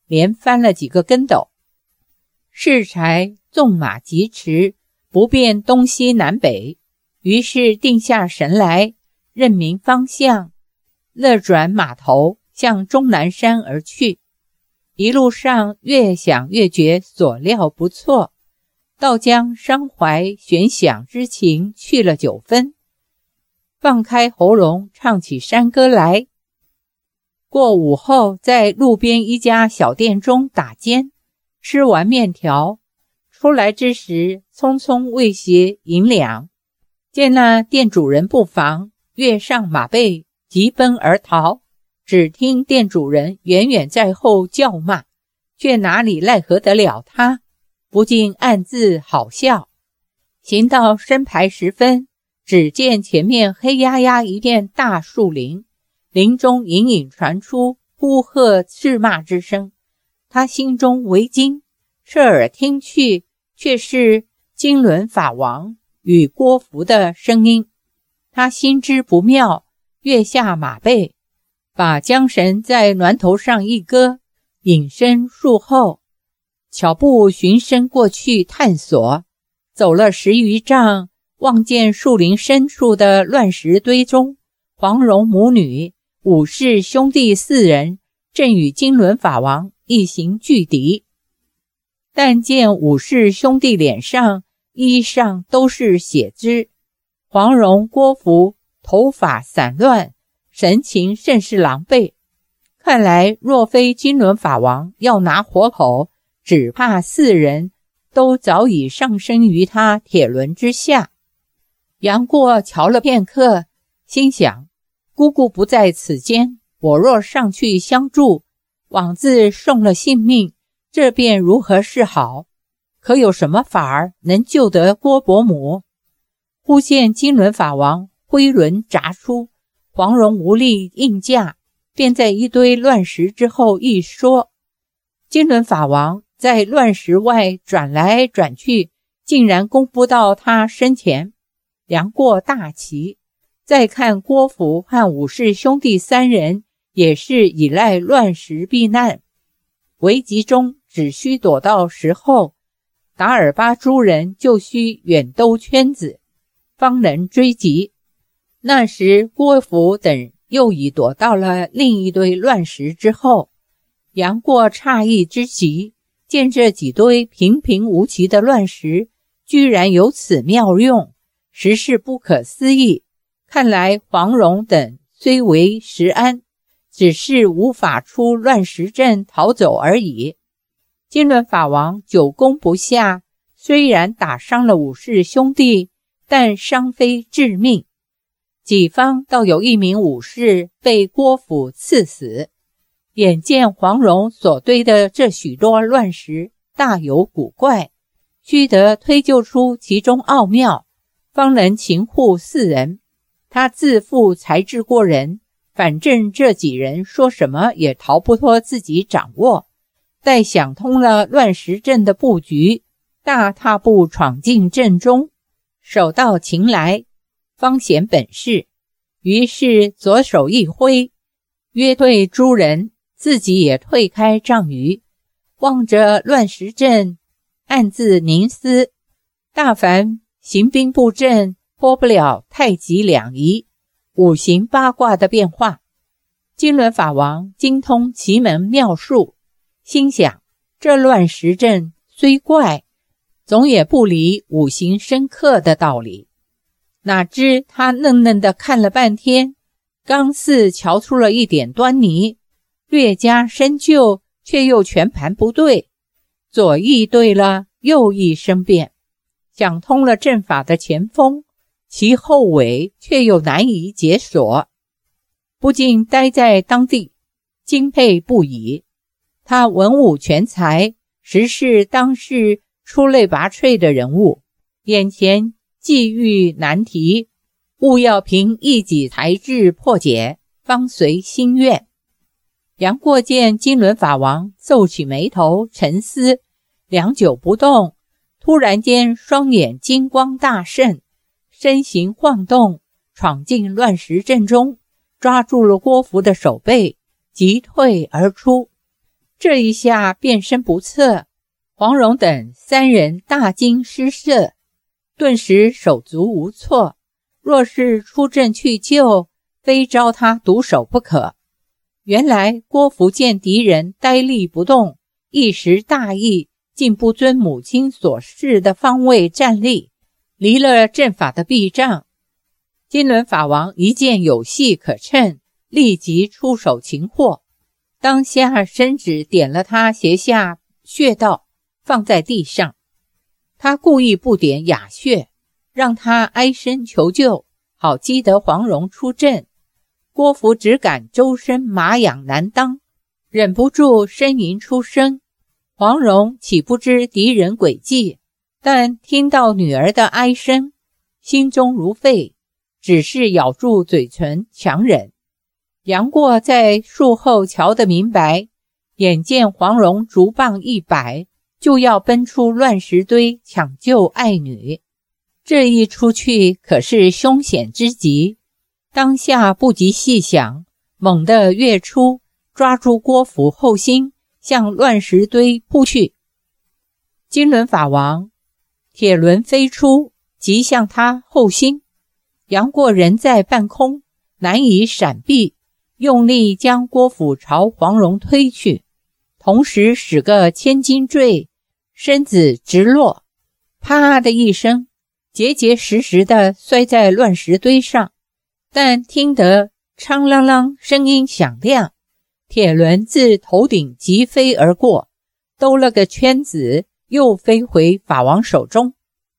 连翻了几个跟斗。适才纵马疾驰，不辨东西南北，于是定下神来，认明方向，勒转马头，向终南山而去。一路上越想越觉所料不错，倒将伤怀悬想之情去了九分，放开喉咙唱起山歌来。过午后，在路边一家小店中打尖，吃完面条，出来之时匆匆喂些银两，见那店主人不防，跃上马背，急奔而逃。只听店主人远远在后叫骂，却哪里奈何得了他，不禁暗自好笑。行到申牌时分，只见前面黑压压一片大树林，林中隐隐传出呼喝斥骂之声。他心中为惊，侧耳听去，却是金轮法王与郭芙的声音。他心知不妙，跃下马背，把缰绳在峦头上一搁，隐身树后，巧步循声过去探索。走了十余丈，望见树林深处的乱石堆中，黄蓉母女、武氏兄弟四人正与金轮法王一行俱敌。但见武氏兄弟脸上衣上都是血汁，黄蓉、郭芙头发散乱，神情甚是狼狈。看来若非金轮法王要拿活口，只怕四人都早已上升于他铁轮之下。杨过瞧了片刻，心想，姑姑不在此间，我若上去相助，枉自送了性命，这便如何是好？可有什么法儿能救得郭伯母？忽见金轮法王挥轮砸出，黄蓉无力应架，便在一堆乱石之后一缩。金轮法王在乱石外转来转去，竟然攻不到他身前。杨过大奇，再看郭芙和武氏兄弟三人也是倚赖乱石避难，危急中只需躲到石后，达尔巴诸人就需远兜圈子，方能追击。那时郭芙等又已躲到了另一堆乱石之后。杨过诧异之极，见这几堆平平无奇的乱石居然有此妙用，实是不可思议。看来黄蓉等虽为石安，只是无法出乱石阵逃走而已。金轮法王久攻不下，虽然打伤了武氏兄弟，但伤非致命。己方倒有一名武士被郭芙刺死。眼见黄蓉所堆的这许多乱石大有古怪，须得推究出其中奥妙，方能擒护四人。他自负才智过人，反正这几人说什么也逃不脱自己掌握。待想通了乱石阵的布局，大踏步闯进阵中，手到擒来，方显本事。于是左手一挥，约退诸人，自己也退开丈余，望着乱石阵，暗自凝思，大凡行兵布阵脱不了太极两仪、五行八卦的变化。金轮法王精通奇门妙术，心想这乱石阵虽怪，总也不离五行深刻的道理。哪知他嫩嫩的看了半天，刚似瞧出了一点端倪，略加深究，却又全盘不对，左翼对了，右翼生变。想通了阵法的前锋，其后尾却又难以解锁，不禁呆在当地，敬佩不已。他文武全才，实是当世出类拔萃的人物，眼前际遇难题，务要凭一己才智破解，方随心愿。杨过见金轮法王皱起眉头沉思，良久不动，突然间双眼金光大盛，身形晃动，闯进乱石阵中，抓住了郭芙的手背，急退而出。 这一下变身不测，黄蓉等三人大惊失色，顿时手足无措，若是出阵去救，非招他毒手不可。原来郭福见敌人呆立不动，一时大意，竟不遵母亲所示的方位站立，离了阵法的避障。金轮法王一见有戏可趁，立即出手擒获，当下伸指点了他胁下穴道，放在地上。他故意不点哑穴，让他哀声求救，好激得黄蓉出阵。郭福只感周身麻痒难当，忍不住呻吟出声。黄蓉岂不知敌人诡计，但听到女儿的哀声，心中如沸，只是咬住嘴唇强忍。杨过在术后瞧得明白，眼见黄蓉竹棒一摆，就要奔出乱石堆抢救爱女，这一出去可是凶险之极。当下不及细想，猛地跃出，抓住郭福后心，向乱石堆扑去。金轮法王铁轮飞出，即向他后心。杨过人在半空，难以闪避，用力将郭福朝黄蓉推去，同时使个千斤坠，身子直落，啪的一声，结结实实地摔在乱石堆上。但听得锵啷啷声音响亮，铁轮自头顶疾飞而过，兜了个圈子，又飞回法王手中。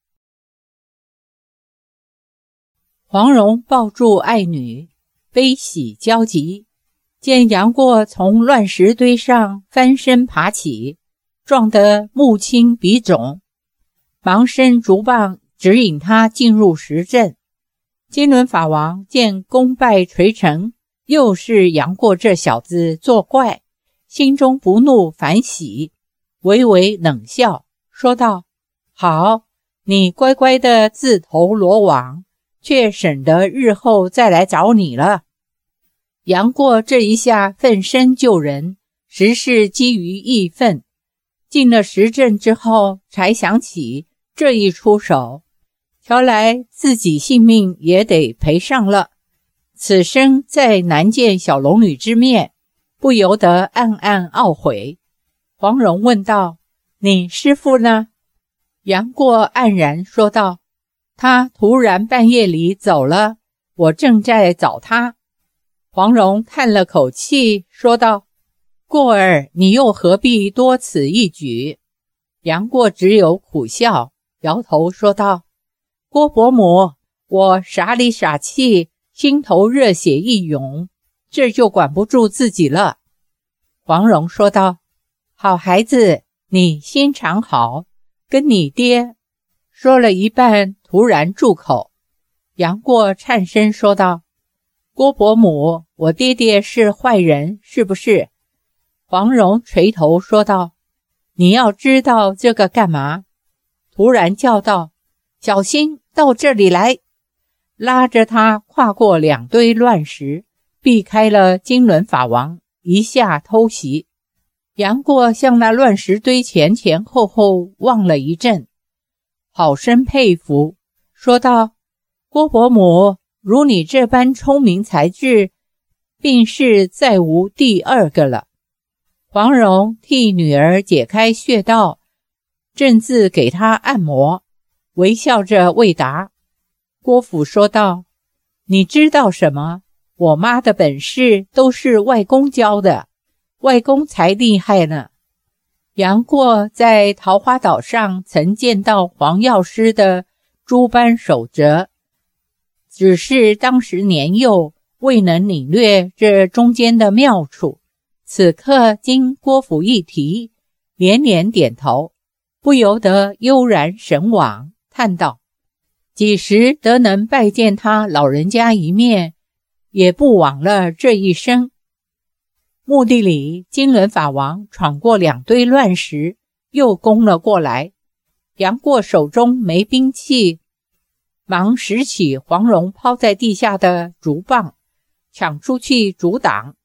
黄蓉抱住爱女，悲喜交集，见杨过从乱石堆上翻身爬起，撞得目青鼻肿，忙伸竹棒指引他进入石阵。金轮法王见功败垂成，又是杨过这小子作怪，心中不怒反喜，微微冷笑，说道：好，你乖乖的自投罗网，却省得日后再来找你了。杨过这一下奋身救人，实是基于义愤，进了石阵之后才想起这一出手，瞧来自己性命也得赔上了。此生再难见小龙女之面，不由得暗暗懊悔。黄蓉问道：你师父呢？杨过黯然说道：他突然半夜里走了，我正在找他。黄蓉叹了口气说道：过儿，你又何必多此一举？杨过只有苦笑，摇头说道：郭伯母，我傻里傻气，心头热血一涌，这就管不住自己了。黄蓉说道：好孩子，你心肠好，跟你爹。说了一半，突然住口。杨过颤声说道：郭伯母，我爹爹是坏人，是不是？黄蓉垂头说道：你要知道这个干嘛？突然叫道：小心，到这里来！拉着他跨过两堆乱石，避开了金轮法王，一下偷袭。杨过向那乱石堆前前后后望了一阵，好生佩服，说道：郭伯母，如你这般聪明才智，并是再无第二个了。黄蓉替女儿解开穴道，正自给她按摩，微笑着未答。郭芙说道：你知道什么？我妈的本事都是外公教的，外公才厉害呢。杨过在桃花岛上曾见到黄药师的诸般守则，只是当时年幼，未能领略这中间的妙处。此刻经郭芙一提，连连点头，不由得悠然神往，叹道：几时得能拜见他老人家一面，也不枉了这一生。墓地里，金轮法王闯过两堆乱石，又攻了过来。杨过手中没兵器，忙拾起黄蓉抛在地下的竹棒，抢出去阻挡。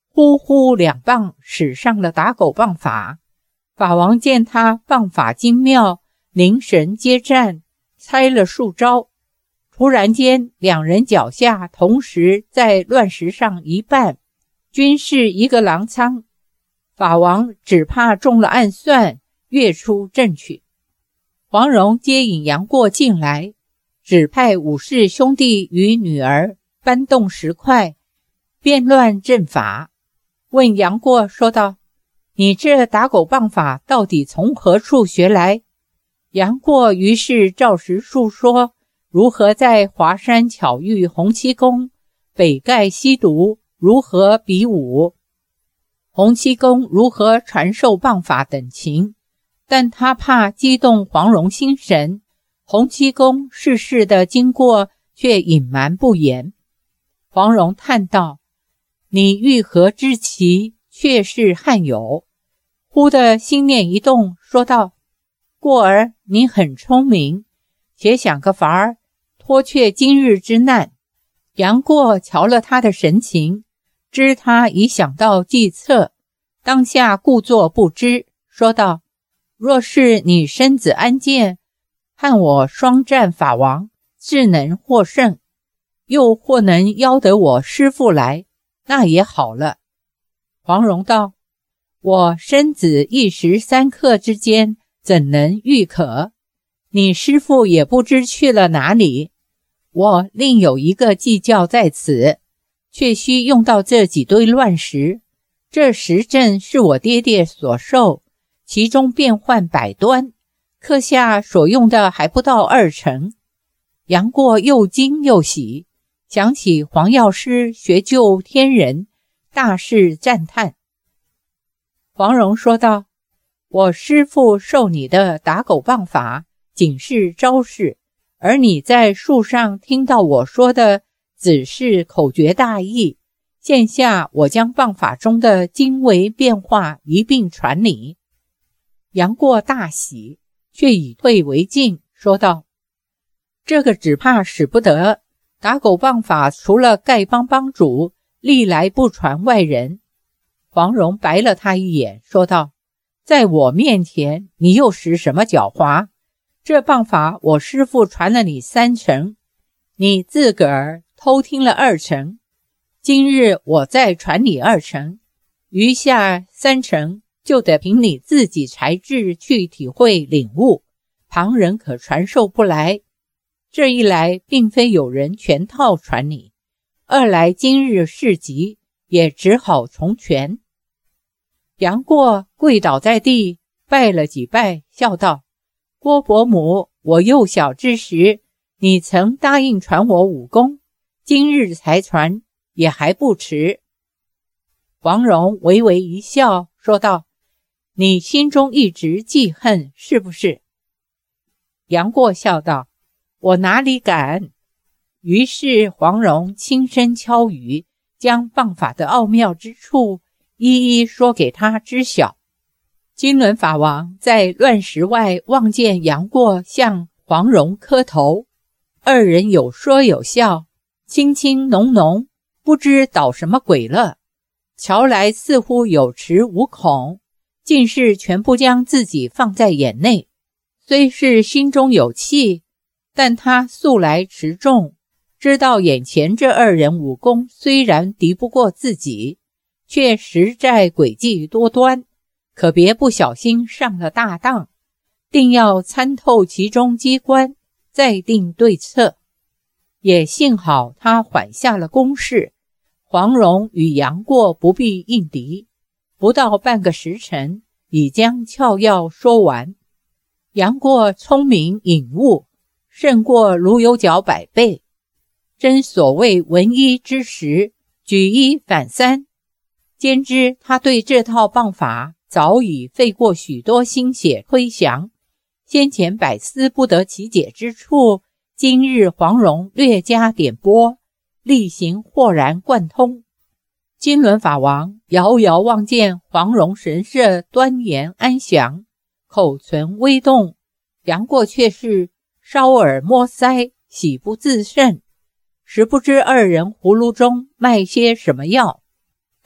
呼呼两棒使上了打狗棒法。法王见他棒法精妙，凝神接战，猜了数招，突然间两人脚下同时在乱石上一绊，均是一个踉跄。法王只怕中了暗算，跃出阵去。黄蓉接引杨过进来，指派武士兄弟与女儿搬动石块，变乱阵法。问杨过说道：你这打狗棒法到底从何处学来？杨过于是照实述说如何在华山巧遇洪七公，北丐西毒如何比武，洪七公如何传授棒法等情，但他怕激动黄蓉心神，洪七公逝世的经过却隐瞒不言。黄蓉叹道：你欲何之奇，却是罕有。忽的心念一动，说道：过儿你很聪明，且想个法儿脱却今日之难。杨过瞧了他的神情，知他已想到计策，当下故作不知，说道：若是你身子安健，和我双战法王，自能获胜，又或能邀得我师父来，那也好了。黄蓉道：我身子一时三刻之间，怎能愈可？你师父也不知去了哪里，我另有一个计较在此，却需用到这几堆乱石。这石阵是我爹爹所授，其中变换百端，刻下所用的还不到二成。杨过又惊又喜，想起黄药师学救天人，大是赞叹。黄蓉说道：我师父授你的打狗棒法仅是招式，而你在树上听到我说的只是口诀大意，现下我将棒法中的精微变化一并传你。杨过大喜，却以退为进，说道：这个只怕使不得，打狗棒法除了丐帮帮主，历来不传外人。黄蓉白了他一眼，说道：在我面前你又使什么狡猾？这棒法我师父传了你三成，你自个儿偷听了二成，今日我再传你二成，余下三成就得凭你自己才智去体会领悟，旁人可传授不来。这一来并非有人全套传你，二来今日事急，也只好从权。杨过跪倒在地，拜了几拜，笑道：郭伯母，我幼小之时，你曾答应传我武功，今日才传，也还不迟。黄蓉微微一笑，说道：你心中一直记恨是不是？杨过笑道：我哪里敢。于是黄蓉轻声敲语，将棒法的奥妙之处一一说给他知晓。金轮法王在乱石外望见杨过向黄蓉磕头，二人有说有笑，轻轻浓浓，不知捣什么鬼了。瞧来似乎有恃无恐，竟是全不将自己放在眼内。虽是心中有气，但他素来持重，知道眼前这二人武功虽然敌不过自己，却实在诡计多端，可别不小心上了大当，定要参透其中机关，再定对策。也幸好他缓下了攻势，黄蓉与杨过不必应敌，不到半个时辰，已将窍要说完。杨过聪明颖悟，胜过卢有角百倍，真所谓闻一知十，举一反三。兼之他对这套棒法早已费过许多心血推详，先前百思不得其解之处，今日黄蓉略加点拨，力行豁然贯通。金轮法王遥遥望见黄蓉神色端严安详，口唇微动，杨过却是稍耳摸腮，喜不自胜，实不知二人葫芦中卖些什么药。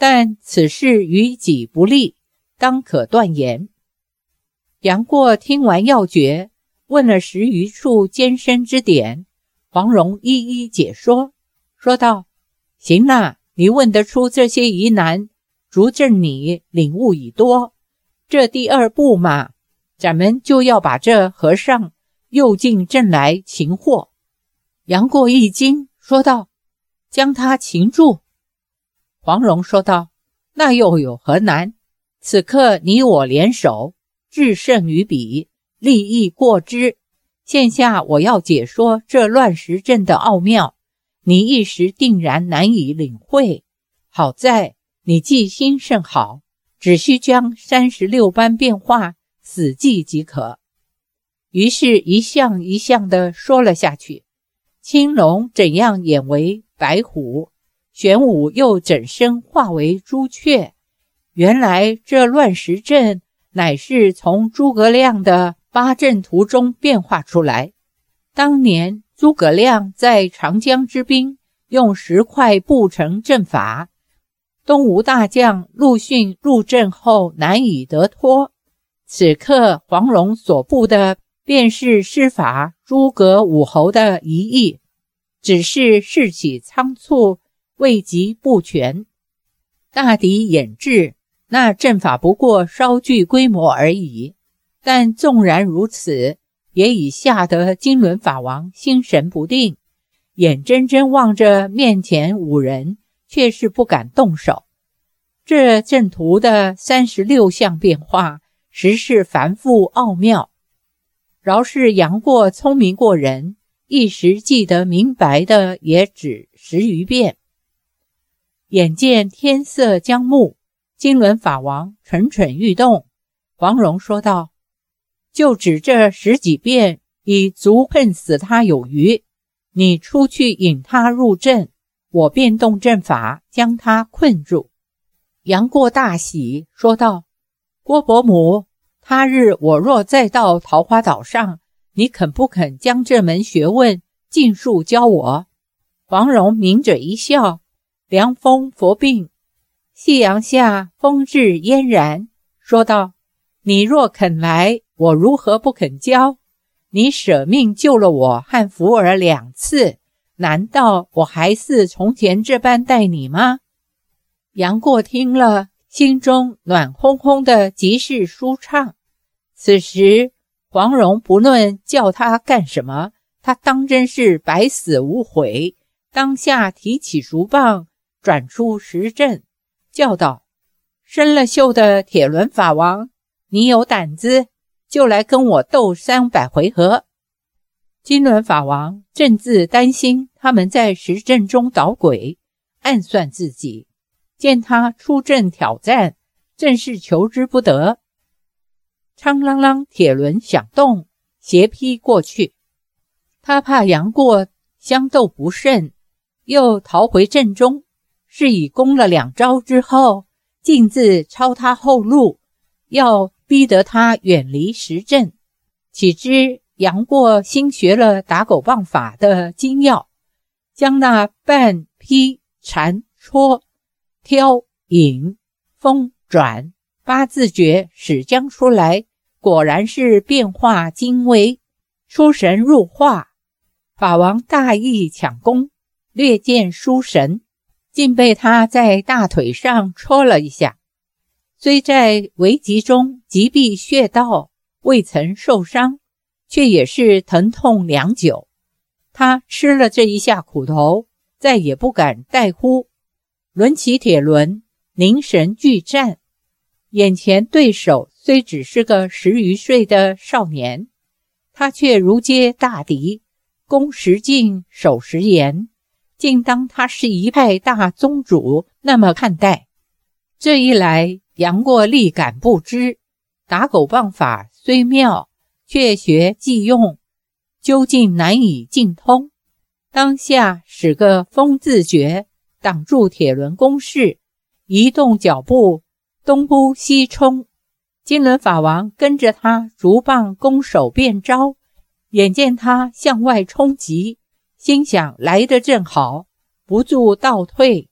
但此事于己不利，当可断言。杨过听完要诀，问了十余处艰深之点，黄蓉一一解说，说道：行了，你问得出这些疑难，足证你领悟已多。这第二步嘛，咱们就要把这和尚诱进镇来擒获。杨过一惊，说道：将他擒住。黄蓉说道：那又有何难？此刻你我联手，智胜于彼，利益过之。现下我要解说这乱石阵的奥妙，你一时定然难以领会。好在你记心甚好，只需将三十六般变化死记即可。于是一项一项地说了下去。青龙怎样演为白虎，玄武又怎身化为朱雀。原来这乱石阵乃是从诸葛亮的八阵图中变化出来。当年诸葛亮在长江之滨用石块布成阵法，东吴大将陆逊入阵后难以得脱。此刻黄蓉所布的便是施法诸葛武侯的一役，只是事起仓促，未及布全。大敌掩至，那阵法不过稍具规模而已。但纵然如此，也已吓得金轮法王心神不定，眼睁睁望着面前五人，却是不敢动手。这阵图的三十六项变化，实是繁复奥妙。饶是杨过聪明过人，一时记得明白的也只十余遍。眼见天色将暮，金轮法王蠢蠢欲动，黄蓉说道：就只这十几遍，已足恨死他有余。你出去引他入阵，我便动阵法将他困住。杨过大喜，说道：郭伯母，他日我若再到桃花岛上，你肯不肯将这门学问尽数教我？黄蓉抿嘴一笑，凉风拂鬓，夕阳下风致嫣然，说道：你若肯来，我如何不肯教？你舍命救了我和福儿两次，难道我还似从前这般待你吗？杨过听了，心中暖烘烘的，极是舒畅。此时黄蓉不论叫他干什么，他当真是百死无悔，当下提起竹棒，转出石阵，叫道：生了锈的铁轮法王，你有胆子就来跟我斗三百回合。金轮法王正自担心他们在石阵中捣鬼，暗算自己，见他出阵挑战，正是求之不得。苍啷啷铁轮响动，斜劈过去。他怕杨过相斗不胜，又逃回阵中，是以攻了两招之后，径自抄他后路，要逼得他远离石阵。岂知杨过新学了打狗棒法的精要，将那绊、劈、缠、戳、挑、引、封、转八字诀使将出来，果然是变化精微，出神入化。法王大意抢攻，略见疏神，竟被他在大腿上戳了一下。虽在危急中击毙穴道，未曾受伤，却也是疼痛良久。他吃了这一下苦头，再也不敢怠忽，抡起铁轮，凝神俱战。眼前对手虽只是个十余岁的少年，他却如接大敌，攻时进，守时严，竟当他是一派大宗主那么看待。这一来，杨过力感不支，打狗棒法虽妙，却学既用，究竟难以尽通。当下使个风字诀挡住铁轮攻势，移动脚步，东扑西冲。金轮法王跟着他竹棒攻守变招，眼见他向外冲击，心想来得正好，不住倒退，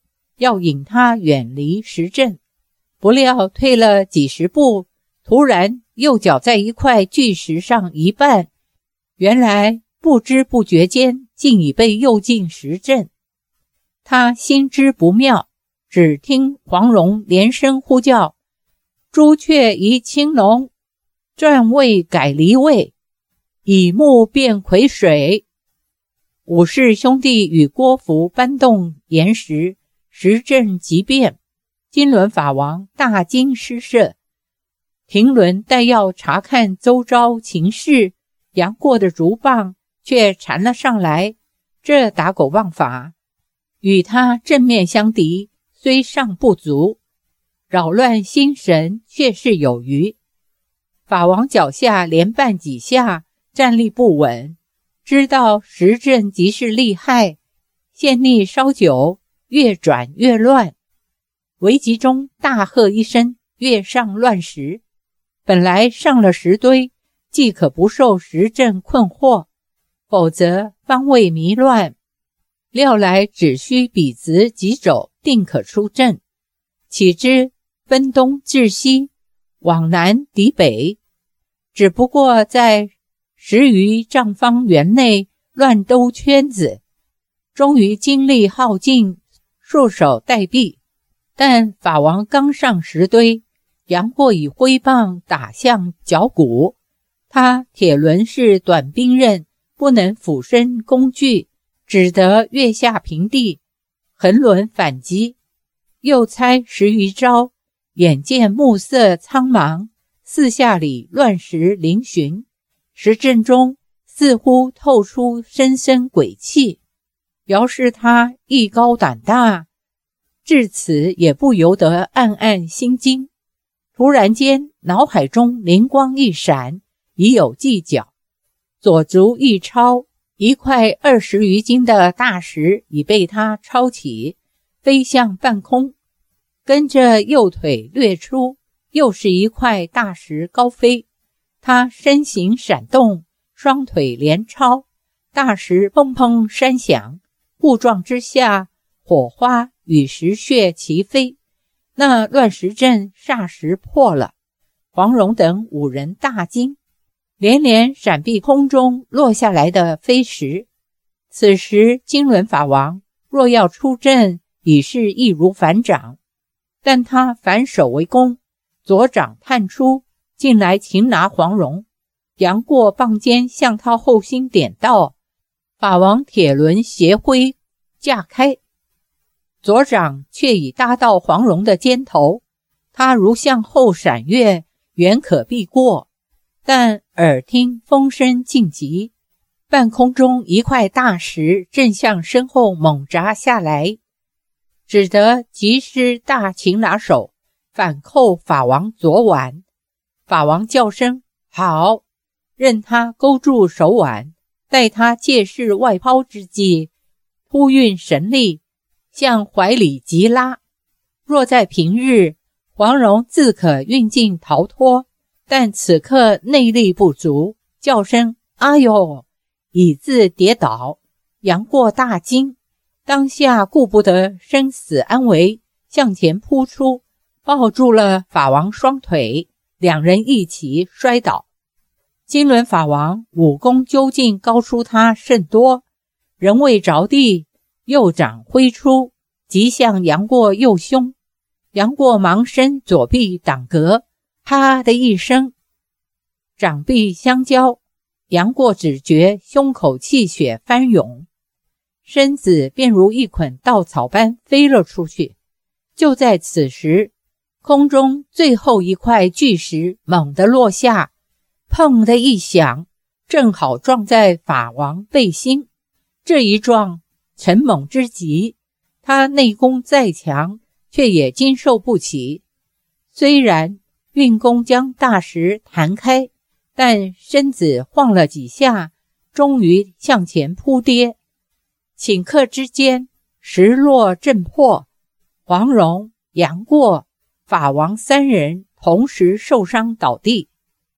要引他远离石阵，不料退了几十步，突然右脚在一块巨石上一绊，原来不知不觉间竟已被诱进石阵。他心知不妙，只听黄蓉连声呼叫：朱雀移青龙，转位改离位，以木变癸水。武氏兄弟与郭芙搬动岩石，石阵即变。金轮法王大惊失色，停轮待要查看周遭情势，杨过的竹棒却缠了上来。这打狗棒法与他正面相敌，虽尚不足，扰乱心神却是有余。法王脚下连绊几下，站立不稳，知道石阵即是厉害，陷力稍久，越转越乱。危急中大喝一声，跃上乱石。本来上了石堆，即可不受石阵困惑，否则方位迷乱。料来只需笔直疾走，定可出阵。岂知分东至西，往南抵北，只不过在十余丈方圆内乱兜圈子，终于精力耗尽，束手待毙。但法王刚上石堆，杨过以挥棒打向脚骨，他铁轮是短兵刃，不能俯身攻拒，只得跃下平地，横轮反击。又猜十余招，眼见暮色苍茫，四下里乱石嶙峋，石阵中似乎透出深深鬼气。姚是他艺高胆大，至此也不由得暗暗心惊。突然间脑海中灵光一闪，已有计较。左足一抄，一块二十余斤的大石已被他抄起，飞向半空。跟着右腿掠出，又是一块大石高飞。他身形闪动，双腿连抄，大石砰砰山响，互撞之下，火花与石屑齐飞，那乱石阵霎时破了。黄蓉等五人大惊，连连闪避空中落下来的飞石。此时金轮法王若要出阵，已是易如反掌，但他反手为攻，左掌探出，进来擒拿黄蓉。杨过棒尖向他后心点到，法王铁轮斜挥架开，左掌却已搭到黄蓉的肩头，他如向后闪跃，原可避过，但耳听风声劲急，半空中一块大石正向身后猛砸下来，只得急施大擒拿手反扣法王左腕。法王叫声好，任他勾住手腕，待他借势外抛之际，突运神力向怀里急拉。若在平日，黄蓉自可运劲逃脱，但此刻内力不足，叫声哎呦，以致跌倒。杨过大惊，当下顾不得生死安危，向前扑出，抱住了法王双腿，两人一起摔倒。金轮法王武功究竟高出他甚多，仍未着地，右掌挥出，即向杨过右胸。杨过忙伸左臂挡格，啪的一声，掌臂相交，杨过只觉胸口气血翻涌，身子便如一捆稻草般飞了出去。就在此时，空中最后一块巨石猛地落下，砰的一响，正好撞在法王背心。这一撞沉猛之极，他内功再强，却也经受不起。虽然运功将大石弹开，但身子晃了几下，终于向前扑跌。顷刻之间，石落阵破，黄蓉、杨过、法王三人同时受伤倒地。